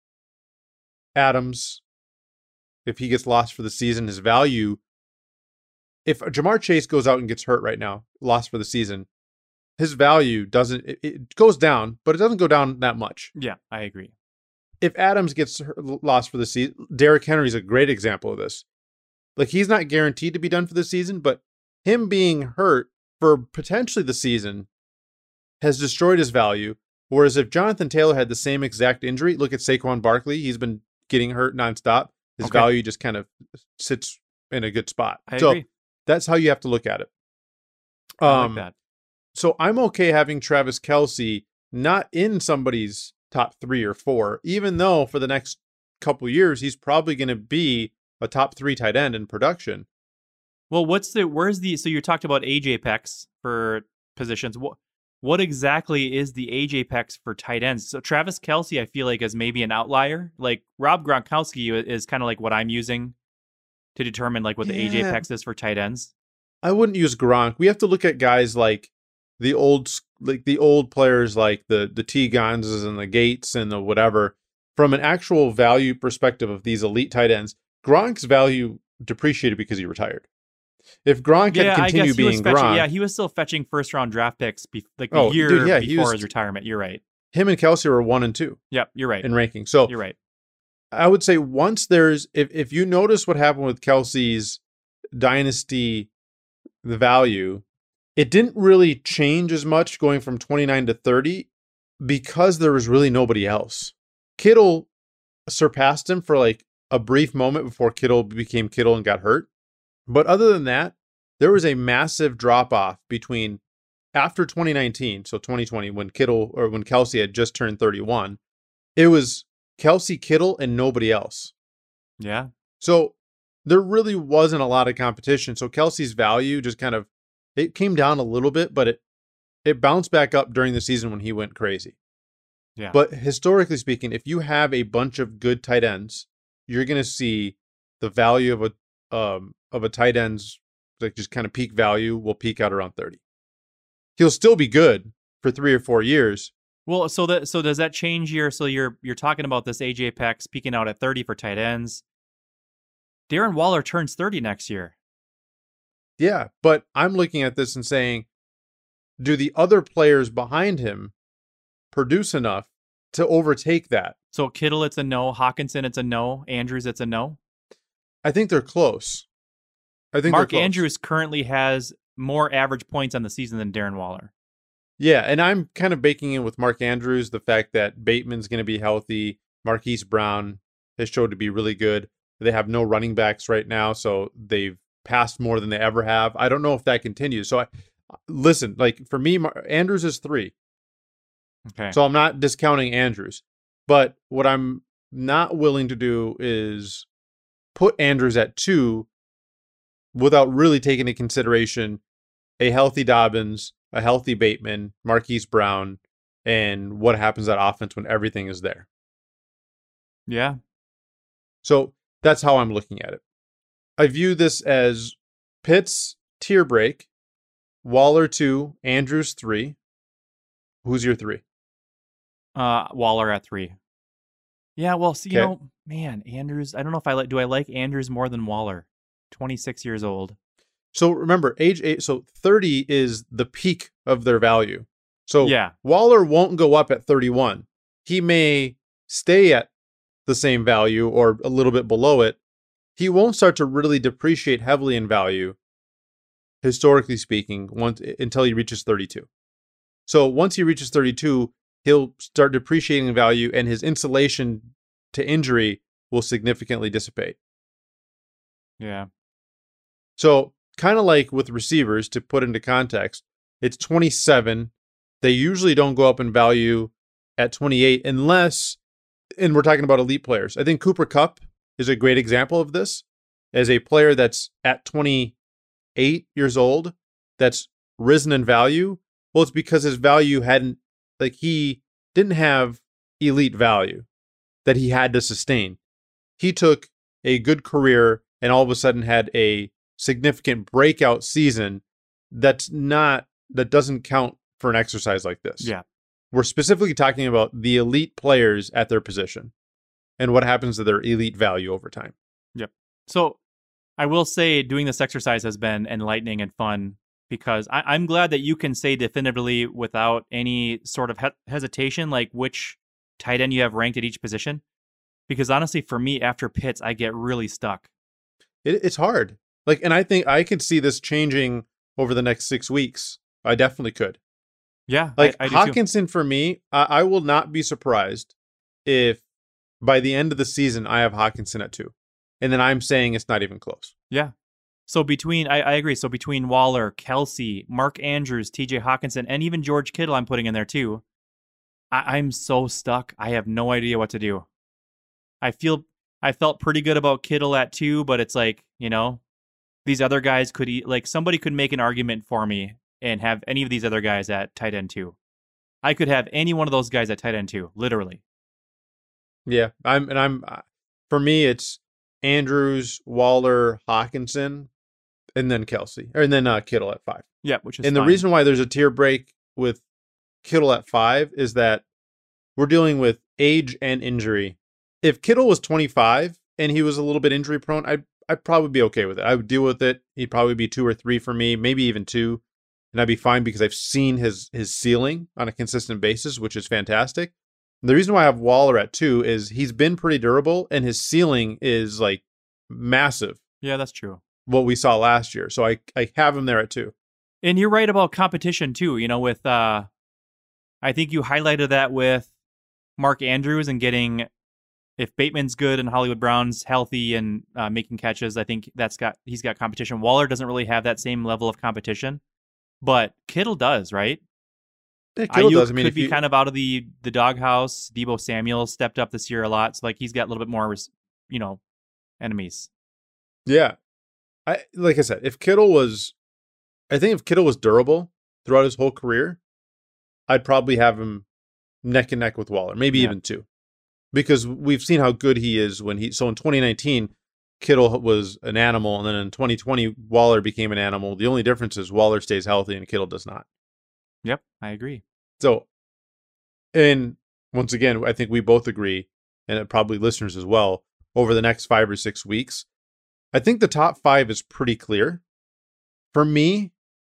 Adams, if he gets lost for the season, his value, if Jamar Chase goes out and gets hurt right now, lost for the season, his value it goes down, but it doesn't go down that much. Yeah, I agree. If Adams gets lost for the season, Derrick Henry is a great example of this. Like, he's not guaranteed to be done for the season, but him being hurt for potentially the season has destroyed his value. Whereas if Jonathan Taylor had the same exact injury, look at Saquon Barkley. He's been getting hurt nonstop. His value just kind of sits in a good spot. I agree. That's how you have to look at it. I like that. So I'm okay having Travis Kelce not in somebody's top 3 or 4, even though for the next couple years, he's probably going to be a top 3 tight end in production. Well, so you talked about age apex for positions. What exactly is the age apex for tight ends? So Travis Kelce, I feel like, is maybe an outlier. Like Rob Gronkowski is kind of like what I'm using to determine like what the age apex is for tight ends. I wouldn't use Gronk. We have to look at guys like the old players, like the T. Gonzes and the Gates and the whatever. From an actual value perspective of these elite tight ends, Gronk's value depreciated because he retired. If Gronk had continued being Gronk, he was still fetching first round draft picks before his retirement. You're right. Him and Kelce were 1 and 2. Yep, you're right in ranking. So you're right. I would say once if you notice what happened with Kelce's dynasty, the value, it didn't really change as much going from 29 to 30 because there was really nobody else. Kittle surpassed him for like a brief moment before Kittle became Kittle and got hurt. But other than that, there was a massive drop off between after 2019, so 2020, when Kelce had just turned 31. It was Kelce, Kittle, and nobody else. Yeah. So there really wasn't a lot of competition. So Kelce's value just kind of, it came down a little bit, but it bounced back up during the season when he went crazy. Yeah. But historically speaking, if you have a bunch of good tight ends, you're going to see the value of a tight end's like just kind of peak value will peak out around 30. He'll still be good for 3 or 4 years. Well, so does that change you're talking about this age apex peaking out at 30 for tight ends. Darren Waller turns 30 next year. Yeah, but I'm looking at this and saying, do the other players behind him produce enough to overtake that? So Kittle, it's a no. Hawkinson, it's a no. Andrews, it's a no. I think they're close. Mark Andrews currently has more average points on the season than Darren Waller. Yeah, and I'm kind of baking in with Mark Andrews the fact that Bateman's going to be healthy. Marquise Brown has showed to be really good. They have no running backs right now, so they've passed more than they ever have. I don't know if that continues. So listen, like for me, Andrews is 3. Okay. So I'm not discounting Andrews. But what I'm not willing to do is put Andrews at 2 without really taking into consideration a healthy Dobbins, a healthy Bateman, Marquise Brown, and what happens at offense when everything is there. Yeah. So that's how I'm looking at it. I view this as Pitts tier break, Waller 2, Andrews 3. Who's your 3? Waller at 3. Yeah, well, see, man, Andrews, I don't know if I like Andrews more than Waller. 26 years old. So remember, age 8, so 30 is the peak of their value. So yeah. Waller won't go up at 31. He may stay at the same value or a little bit below it. He won't start to really depreciate heavily in value, historically speaking, until he reaches 32. So once he reaches 32, he'll start depreciating in value and his insulation to injury will significantly dissipate. Yeah. So kind of like with receivers, to put into context, it's 27. They usually don't go up in value at 28 unless, and we're talking about elite players. I think Cooper Kupp is a great example of this as a player that's at 28 years old, that's risen in value. Well, it's because his value he didn't have elite value that he had to sustain. He took a good career and all of a sudden had a significant breakout season that doesn't count for an exercise like this. Yeah. We're specifically talking about the elite players at their position and what happens to their elite value over time. Yep. So I will say doing this exercise has been enlightening and fun because I'm glad that you can say definitively without any sort of hesitation, like which tight end you have ranked at each position. Because honestly, for me, after Pitts, I get really stuck. It's hard. And I think I could see this changing over the next 6 weeks. I definitely could. Yeah, I do Hawkinson too. For me, I will not be surprised if by the end of the season I have Hawkinson at 2, and then I'm saying it's not even close. Yeah, So I agree. So between Waller, Kelsey, Mark Andrews, TJ Hawkinson, and even George Kittle, I'm putting in there too. I'm so stuck. I have no idea what to do. I felt pretty good about Kittle at 2, but it's like, these other guys could somebody could make an argument for me and have any of these other guys at tight end 2. I could have any one of those guys at tight end 2, literally. Yeah, for me, it's Andrews, Waller, Hawkinson, and then Kelsey, and then Kittle at 5. Yeah, which is and fine. The reason why there's a tier break with Kittle at 5 is that we're dealing with age and injury. If Kittle was 25 and he was a little bit injury prone, I'd probably be okay with it. I would deal with it. He'd probably be 2 or 3 for me, maybe even 2, and I'd be fine because I've seen his ceiling on a consistent basis, which is fantastic. The reason why I have Waller at 2 is he's been pretty durable and his ceiling is like massive. Yeah, that's true. What we saw last year. So I have him there at 2. And you're right about competition too, with I think you highlighted that with Mark Andrews and getting, if Bateman's good and Hollywood Brown's healthy and making catches, I think he's got competition. Waller doesn't really have that same level of competition, but Kittle does, right? Yeah, Kittle does. Could be kind of out of the doghouse. Deebo Samuel stepped up this year a lot, so he's got a little bit more, enemies. Yeah, like I said, if Kittle was durable throughout his whole career, I'd probably have him neck and neck with Waller, maybe even 2, because we've seen how good he is so in 2019, Kittle was an animal, and then in 2020, Waller became an animal. The only difference is Waller stays healthy and Kittle does not. Yep, I agree. So, and once again, I think we both agree, and probably listeners as well, over the next 5 or 6 weeks, I think the top 5 is pretty clear. For me,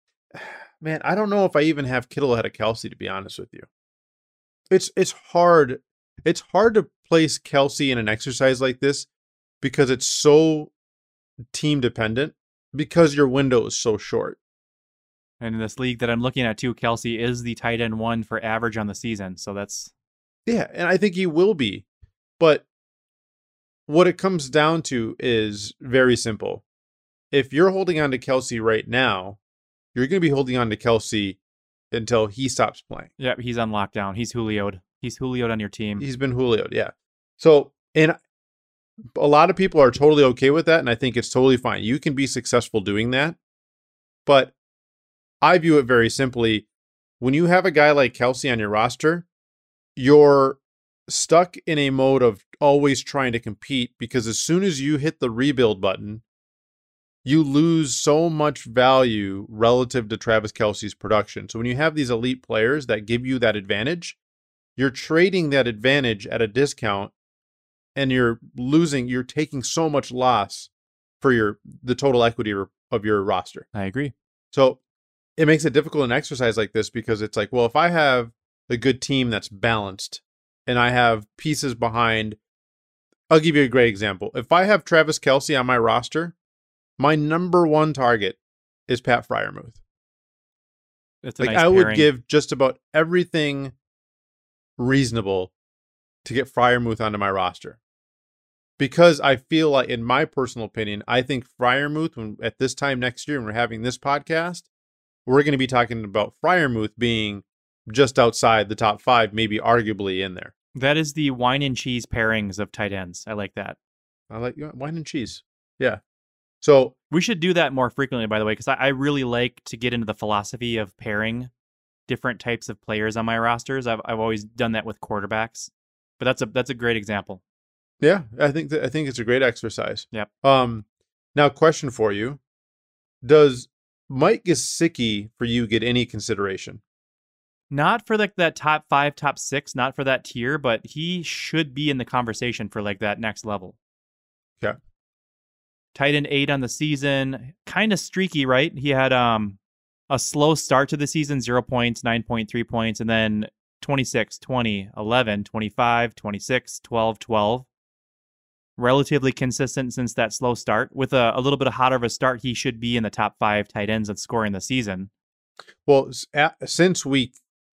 man, I don't know if I even have Kittle ahead of Kelsey, to be honest with you. It's hard. It's hard to place Kelsey in an exercise like this because it's so team dependent, because your window is so short. And in this league that I'm looking at too, Kelsey is the tight end 1 for average on the season. So that's... Yeah, and I think he will be. But what it comes down to is very simple. If you're holding on to Kelsey right now, you're going to be holding on to Kelsey until he stops playing. Yeah, he's on lockdown. He's Julio'd. He's Julio'd on your team. He's been Julio'd, yeah. So, and a lot of people are totally okay with that, and I think it's totally fine. You can be successful doing that. But I view it very simply. When you have a guy like Kelsey on your roster, you're stuck in a mode of always trying to compete, because as soon as you hit the rebuild button, you lose so much value relative to Travis Kelce's production. So when you have these elite players that give you that advantage, you're trading that advantage at a discount, and you're taking so much loss for the total equity of your roster. I agree. So it makes it difficult in an exercise like this, because it's like, well, if I have a good team that's balanced and I have pieces behind, I'll give you a great example. If I have Travis Kelce on my roster, my number 1 target is Pat Freiermuth. That's a nice I would pairing. give just about everything reasonable to get Freiermuth onto my roster, because I feel like, in my personal opinion, I think Freiermuth, at this time next year when we're having this podcast, we're going to be talking about Freiermuth being just outside the top 5, maybe arguably in there. That is the wine and cheese pairings of tight ends. I like that. I like wine and cheese. Yeah. So we should do that more frequently, by the way, because I really like to get into the philosophy of pairing different types of players on my rosters. I've always done that with quarterbacks, but that's a great example. Yeah, I think it's a great exercise. Yep. Now, question for you: does Mike Gesicki for you get any consideration? Not for that top 5, top 6, not for that tier, but he should be in the conversation for that next level. Okay. Tight end 8 on the season, kind of streaky, right? He had a slow start to the season, 0 points, 9.3 points, and then 26, 20, 11, 25, 26, 12, 12. Relatively consistent since that slow start. With a little bit hotter of a start, he should be in the top 5 tight ends at scoring the season. Well, since week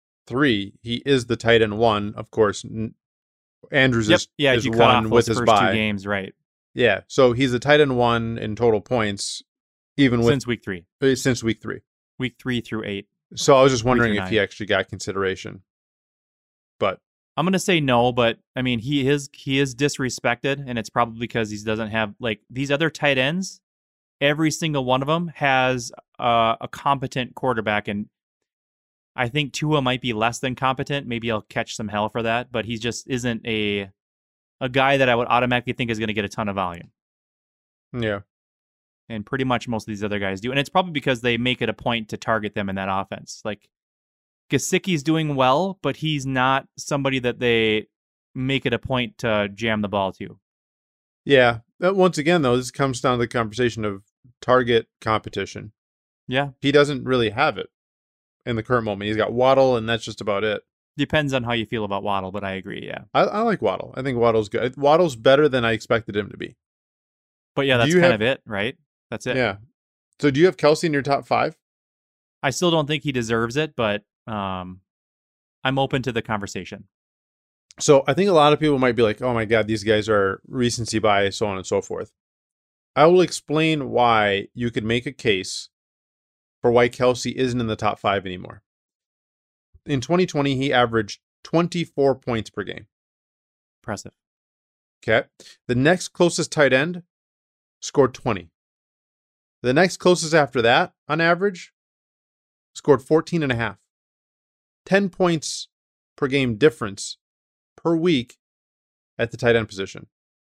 3, he is the tight end 1. Of course, Andrews is 1 with his bye. 2 games, right? Yeah, so he's the tight end 1 in total points even with since week 3. Since week 3. Week 3 through 8. So I was just wondering if 9. he actually got consideration. But I'm going to say no, but I mean, he is disrespected, and it's probably because he doesn't have, like, these other tight ends. Every single one of them has a competent quarterback, and I think Tua might be less than competent. Maybe I'll catch some hell for that, but he just isn't a guy that I would automatically think is going to get a ton of volume. yeah. And pretty much most of these other guys do. And it's probably because they make it a point to target them in that offense. Like, Gesicki's doing well, but he's not somebody that they make it a point to jam the ball to. Yeah. Once again, though, this comes down to the conversation of target competition. Yeah. He doesn't really have it in the current moment. He's got Waddle, and that's just about it. Depends on how you feel about Waddle, but I agree, yeah. I like Waddle. I think Waddle's good. Waddle's better than I expected him to be. But yeah, that's kind of it, right? That's it. Yeah. So do you have Kelce in your top 5? I still don't think he deserves it, but I'm open to the conversation. So I think a lot of people might be like, oh my God, these guys are recency bias, so on and so forth. I will explain why you could make a case for why Kelce isn't in the top 5 anymore. In 2020, he averaged 24 points per game. Impressive. Okay. The next closest tight end scored 20. The next closest after that, on average, scored 14 and a half. 10 points per game difference per week at the tight end position.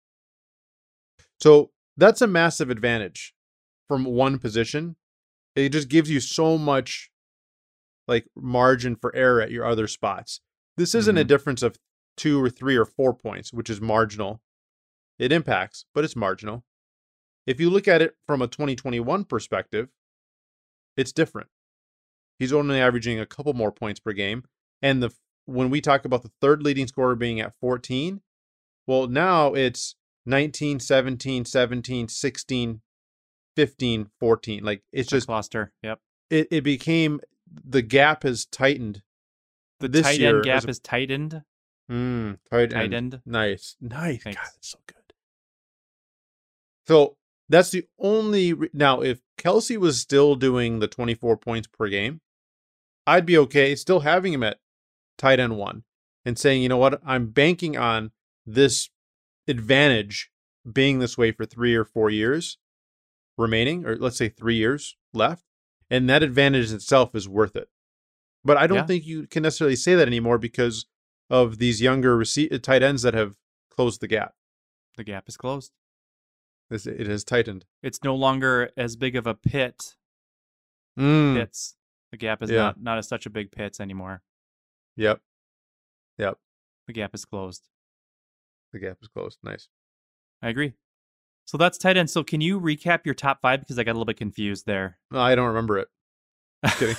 So that's a massive advantage from one position. It just gives you so much like margin for error at your other spots. This isn't a difference of 2 or 3 or 4 points, which is marginal. It impacts, but it's marginal. If you look at it from a 2021 perspective, it's different. He's only averaging a couple more points per game. And when we talk about the third leading scorer being at 14, well, now it's 19, 17, 17, 16, 15, 14. Like, it's just cluster. Yep. It became, the gap has tightened. The this tight year end gap is tightened. Tight end. Nice. Thanks. God, that's so good. So that's the only. Now, if Kelce was still doing the 24 points per game, I'd be okay still having him at tight end 1 and saying, you know what, I'm banking on this advantage being this way for 3 or 4 years remaining, or let's say 3 years left. And that advantage itself is worth it. But I don't think you can necessarily say that anymore because of these younger tight ends that have closed the gap. The gap is closed. It has tightened. It's no longer as big of a pit. Pits. The gap is not as such a big pits anymore. Yep. The gap is closed. The gap is closed. Nice. I agree. So that's tight end. So can you recap your top 5? Because I got a little bit confused there. No, I don't remember it. Just kidding.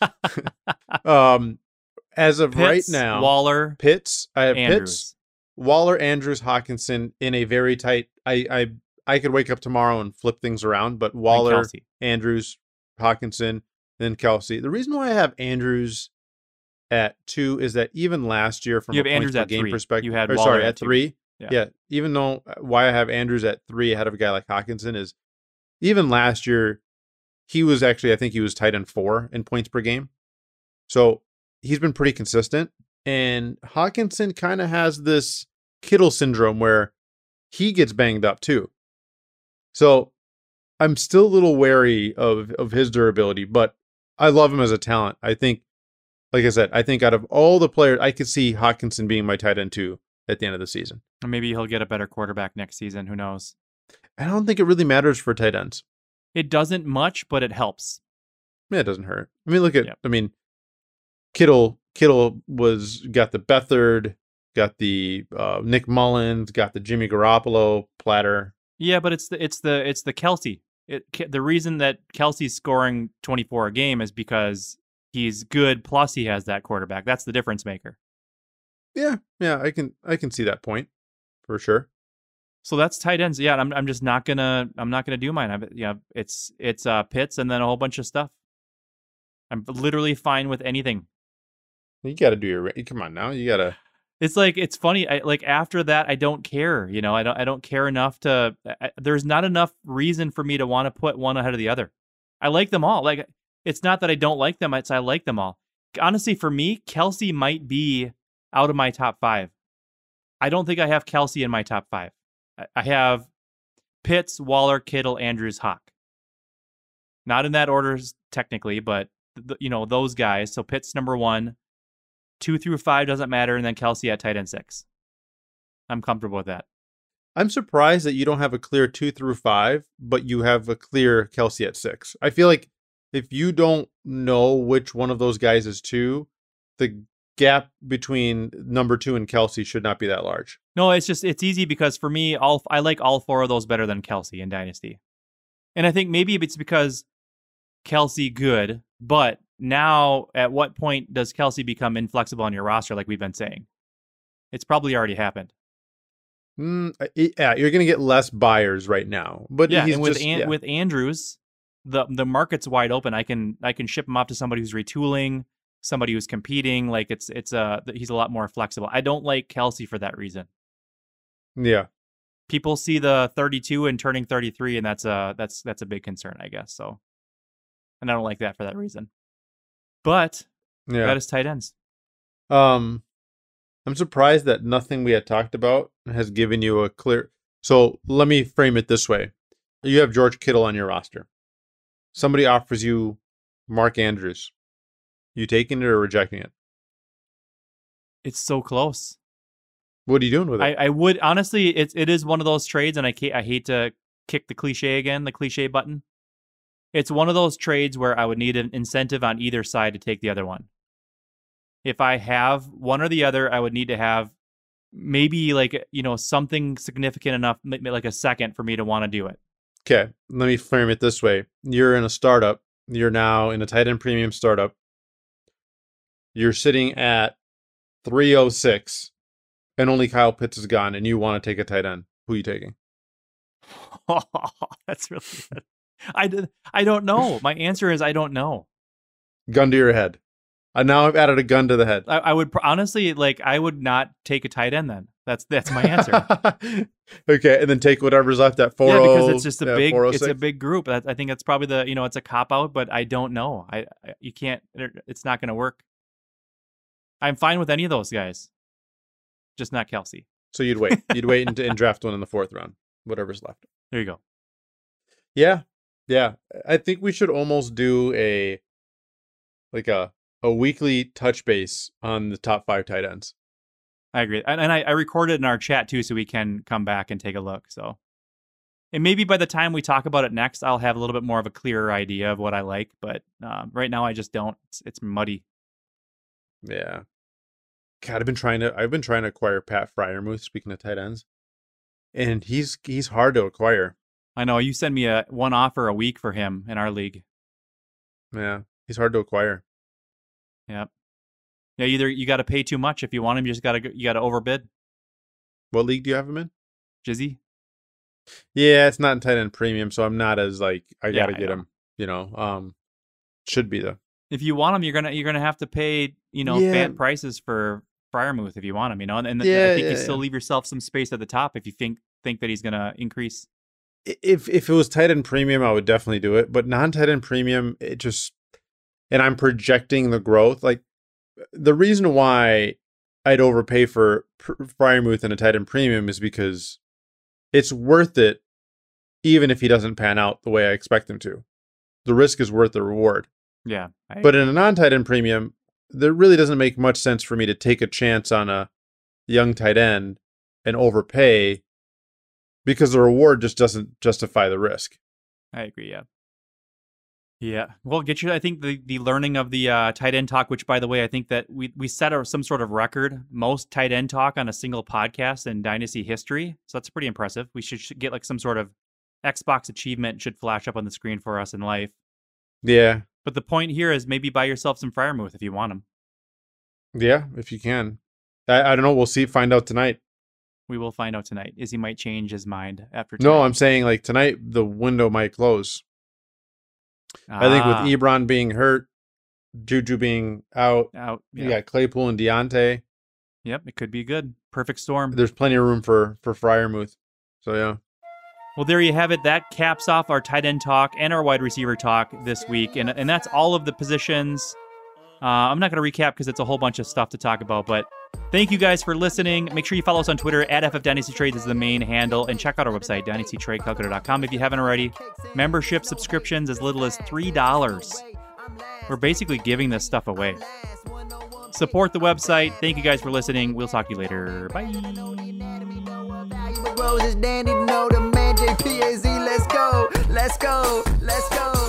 As of Pitts, right now, Waller, Pitts. I have Andrews. Pitts, Waller, Andrews, Hockenson in a very tight. I could wake up tomorrow and flip things around, but Waller, Andrews, Hockenson, then Kelce. The reason why I have Andrews at 2 is that even last year, from you have a Andrews points per at game 3. perspective, You had Waller at 3. Yeah. Even though why I have Andrews at 3 ahead of a guy like Hockenson is, even last year, he was actually, I think he was tight end 4 in points per game. So he's been pretty consistent. And Hockenson kind of has this Kittle syndrome where he gets banged up too. So I'm still a little wary of his durability, but I love him as a talent. I think, like I said, I think out of all the players, I could see Hockenson being my tight end 2 at the end of the season. Or maybe he'll get a better quarterback next season. Who knows? I don't think it really matters for tight ends. It doesn't much, but it helps. Yeah, it doesn't hurt. I mean, look at, I mean, Kittle got the Beathard, got the Nick Mullins, got the Jimmy Garoppolo platter. Yeah, but it's the Kelce. The reason that Kelce's scoring 24 a game is because he's good. Plus, he has that quarterback. That's the difference maker. Yeah, I can see that point for sure. So that's tight ends. Yeah, I'm just not gonna do mine. It's Pitts and then a whole bunch of stuff. I'm literally fine with anything. You got to do your. Come on now, you got to. It's like, it's funny. After that, I don't care. I don't care enough to. There's not enough reason for me to want to put one ahead of the other. I like them all. Like, it's not that I don't like them. It's I like them all. Honestly, for me, Kelsey might be out of my top 5. I don't think I have Kelsey in my top 5. I have Pitts, Waller, Kittle, Andrews, Hawk. Not in that order technically, but those guys. So Pitts number 1, 2 through 5 doesn't matter, and then Kelsey at tight end 6. I'm comfortable with that. I'm surprised that you don't have a clear 2 through 5, but you have a clear Kelsey at 6. I feel like if you don't know which one of those guys is 2, the gap between number 2 and Kelsey should not be that large. No, it's easy because for me, I like all 4 of those better than Kelsey in Dynasty. And I think maybe it's because Kelsey good, but now at what point does Kelsey become inflexible on your roster like we've been saying? It's probably already happened. Yeah, you're going to get less buyers right now. But yeah, and with Andrews, the market's wide open. I can ship him off to somebody who's retooling, somebody who's competing. Like he's a lot more flexible. I don't like Kelsey for that reason. Yeah. People see the 32 and turning 33, and that's a big concern, I guess. So, and I don't like that for that reason. But that is tight ends. I'm surprised that nothing we had talked about has given you a clear. So let me frame it this way: you have George Kittle on your roster. Somebody offers you Mark Andrews. You taking it or rejecting it? It's so close. What are you doing with it? I would honestly. It is one of those trades, and I hate to kick the cliche button. It's one of those trades where I would need an incentive on either side to take the other one. If I have one or the other, I would need to have maybe something significant enough, like a second for me to want to do it. Okay, let me frame it this way. You're in a startup. You're now in a tight end premium startup. You're sitting at 306, and only Kyle Pitts is gone, and you want to take a tight end. Who are you taking? Oh, that's really good. I don't know. My answer is I don't know. Gun to your head. Now I've added a gun to the head. I would honestly I would not take a tight end then. That's my answer. Okay, and then take whatever's left at 40. Yeah, because it's just a big group. I think that's probably it's a cop out, but I don't know. You can't. It's not going to work. I'm fine with any of those guys, just not Kelsey. So you'd wait. You'd wait and draft one in the 4th round, whatever's left. There you go. Yeah. I think we should almost do a weekly touch base on the top 5 tight ends. I agree. And I recorded in our chat too, so we can come back and take a look. So, and maybe by the time we talk about it next, I'll have a little bit more of a clearer idea of what I like. But right now, I just don't. It's muddy. Yeah. God, I've been trying to acquire Pat Freiermuth, speaking of tight ends. And he's hard to acquire. I know. You send me one offer a week for him in our league. Yeah. He's hard to acquire. Yep. Yeah, either you got to pay too much if you want him, you got to overbid. What league do you have him in? Jizzy. Yeah, it's not in tight end premium, so I'm not as I got to get him. Should be though. If you want him, you're gonna have to pay fat prices for Freiermuth if you want him. And I think you still leave yourself some space at the top if you think that he's gonna increase. If it was tight end premium, I would definitely do it. But non-tight end premium, it just. And I'm projecting the growth. Like, the reason why I'd overpay for Freiermuth in a tight end premium is because it's worth it, even if he doesn't pan out the way I expect him to. The risk is worth the reward. Yeah. But in a non-tight end premium, there really doesn't make much sense for me to take a chance on a young tight end and overpay because the reward just doesn't justify the risk. I agree, yeah. Yeah, well, I think the learning of the tight end talk, which by the way, I think that we set some sort of record, most tight end talk on a single podcast in Dynasty history. So that's pretty impressive. We should get some sort of Xbox achievement should flash up on the screen for us in life. Yeah. But the point here is maybe buy yourself some Freiermuth if you want him. Yeah, if you can. I don't know. We'll find out tonight. We will find out tonight. He might change his mind after tonight. No, I'm saying tonight the window might close. I think with Ebron being hurt, Juju being out, you got Claypool and Deontay. Yep, it could be good. Perfect storm. There's plenty of room for Freiermuth. So, yeah. Well, there you have it. That caps off our tight end talk and our wide receiver talk this week. And that's all of the positions. I'm not going to recap because it's a whole bunch of stuff to talk about, but thank you guys for listening. Make sure you follow us on Twitter at FF Dynasty Trades is the main handle, and check out our website, dynastytradecalculator.com, if you haven't already. Membership subscriptions as little as $3. We're basically giving this stuff away. Support the website. Thank you guys for listening. We'll talk to you later. Bye. Roses, dandy, know the man, JPAZ, let's go, let's go, let's go.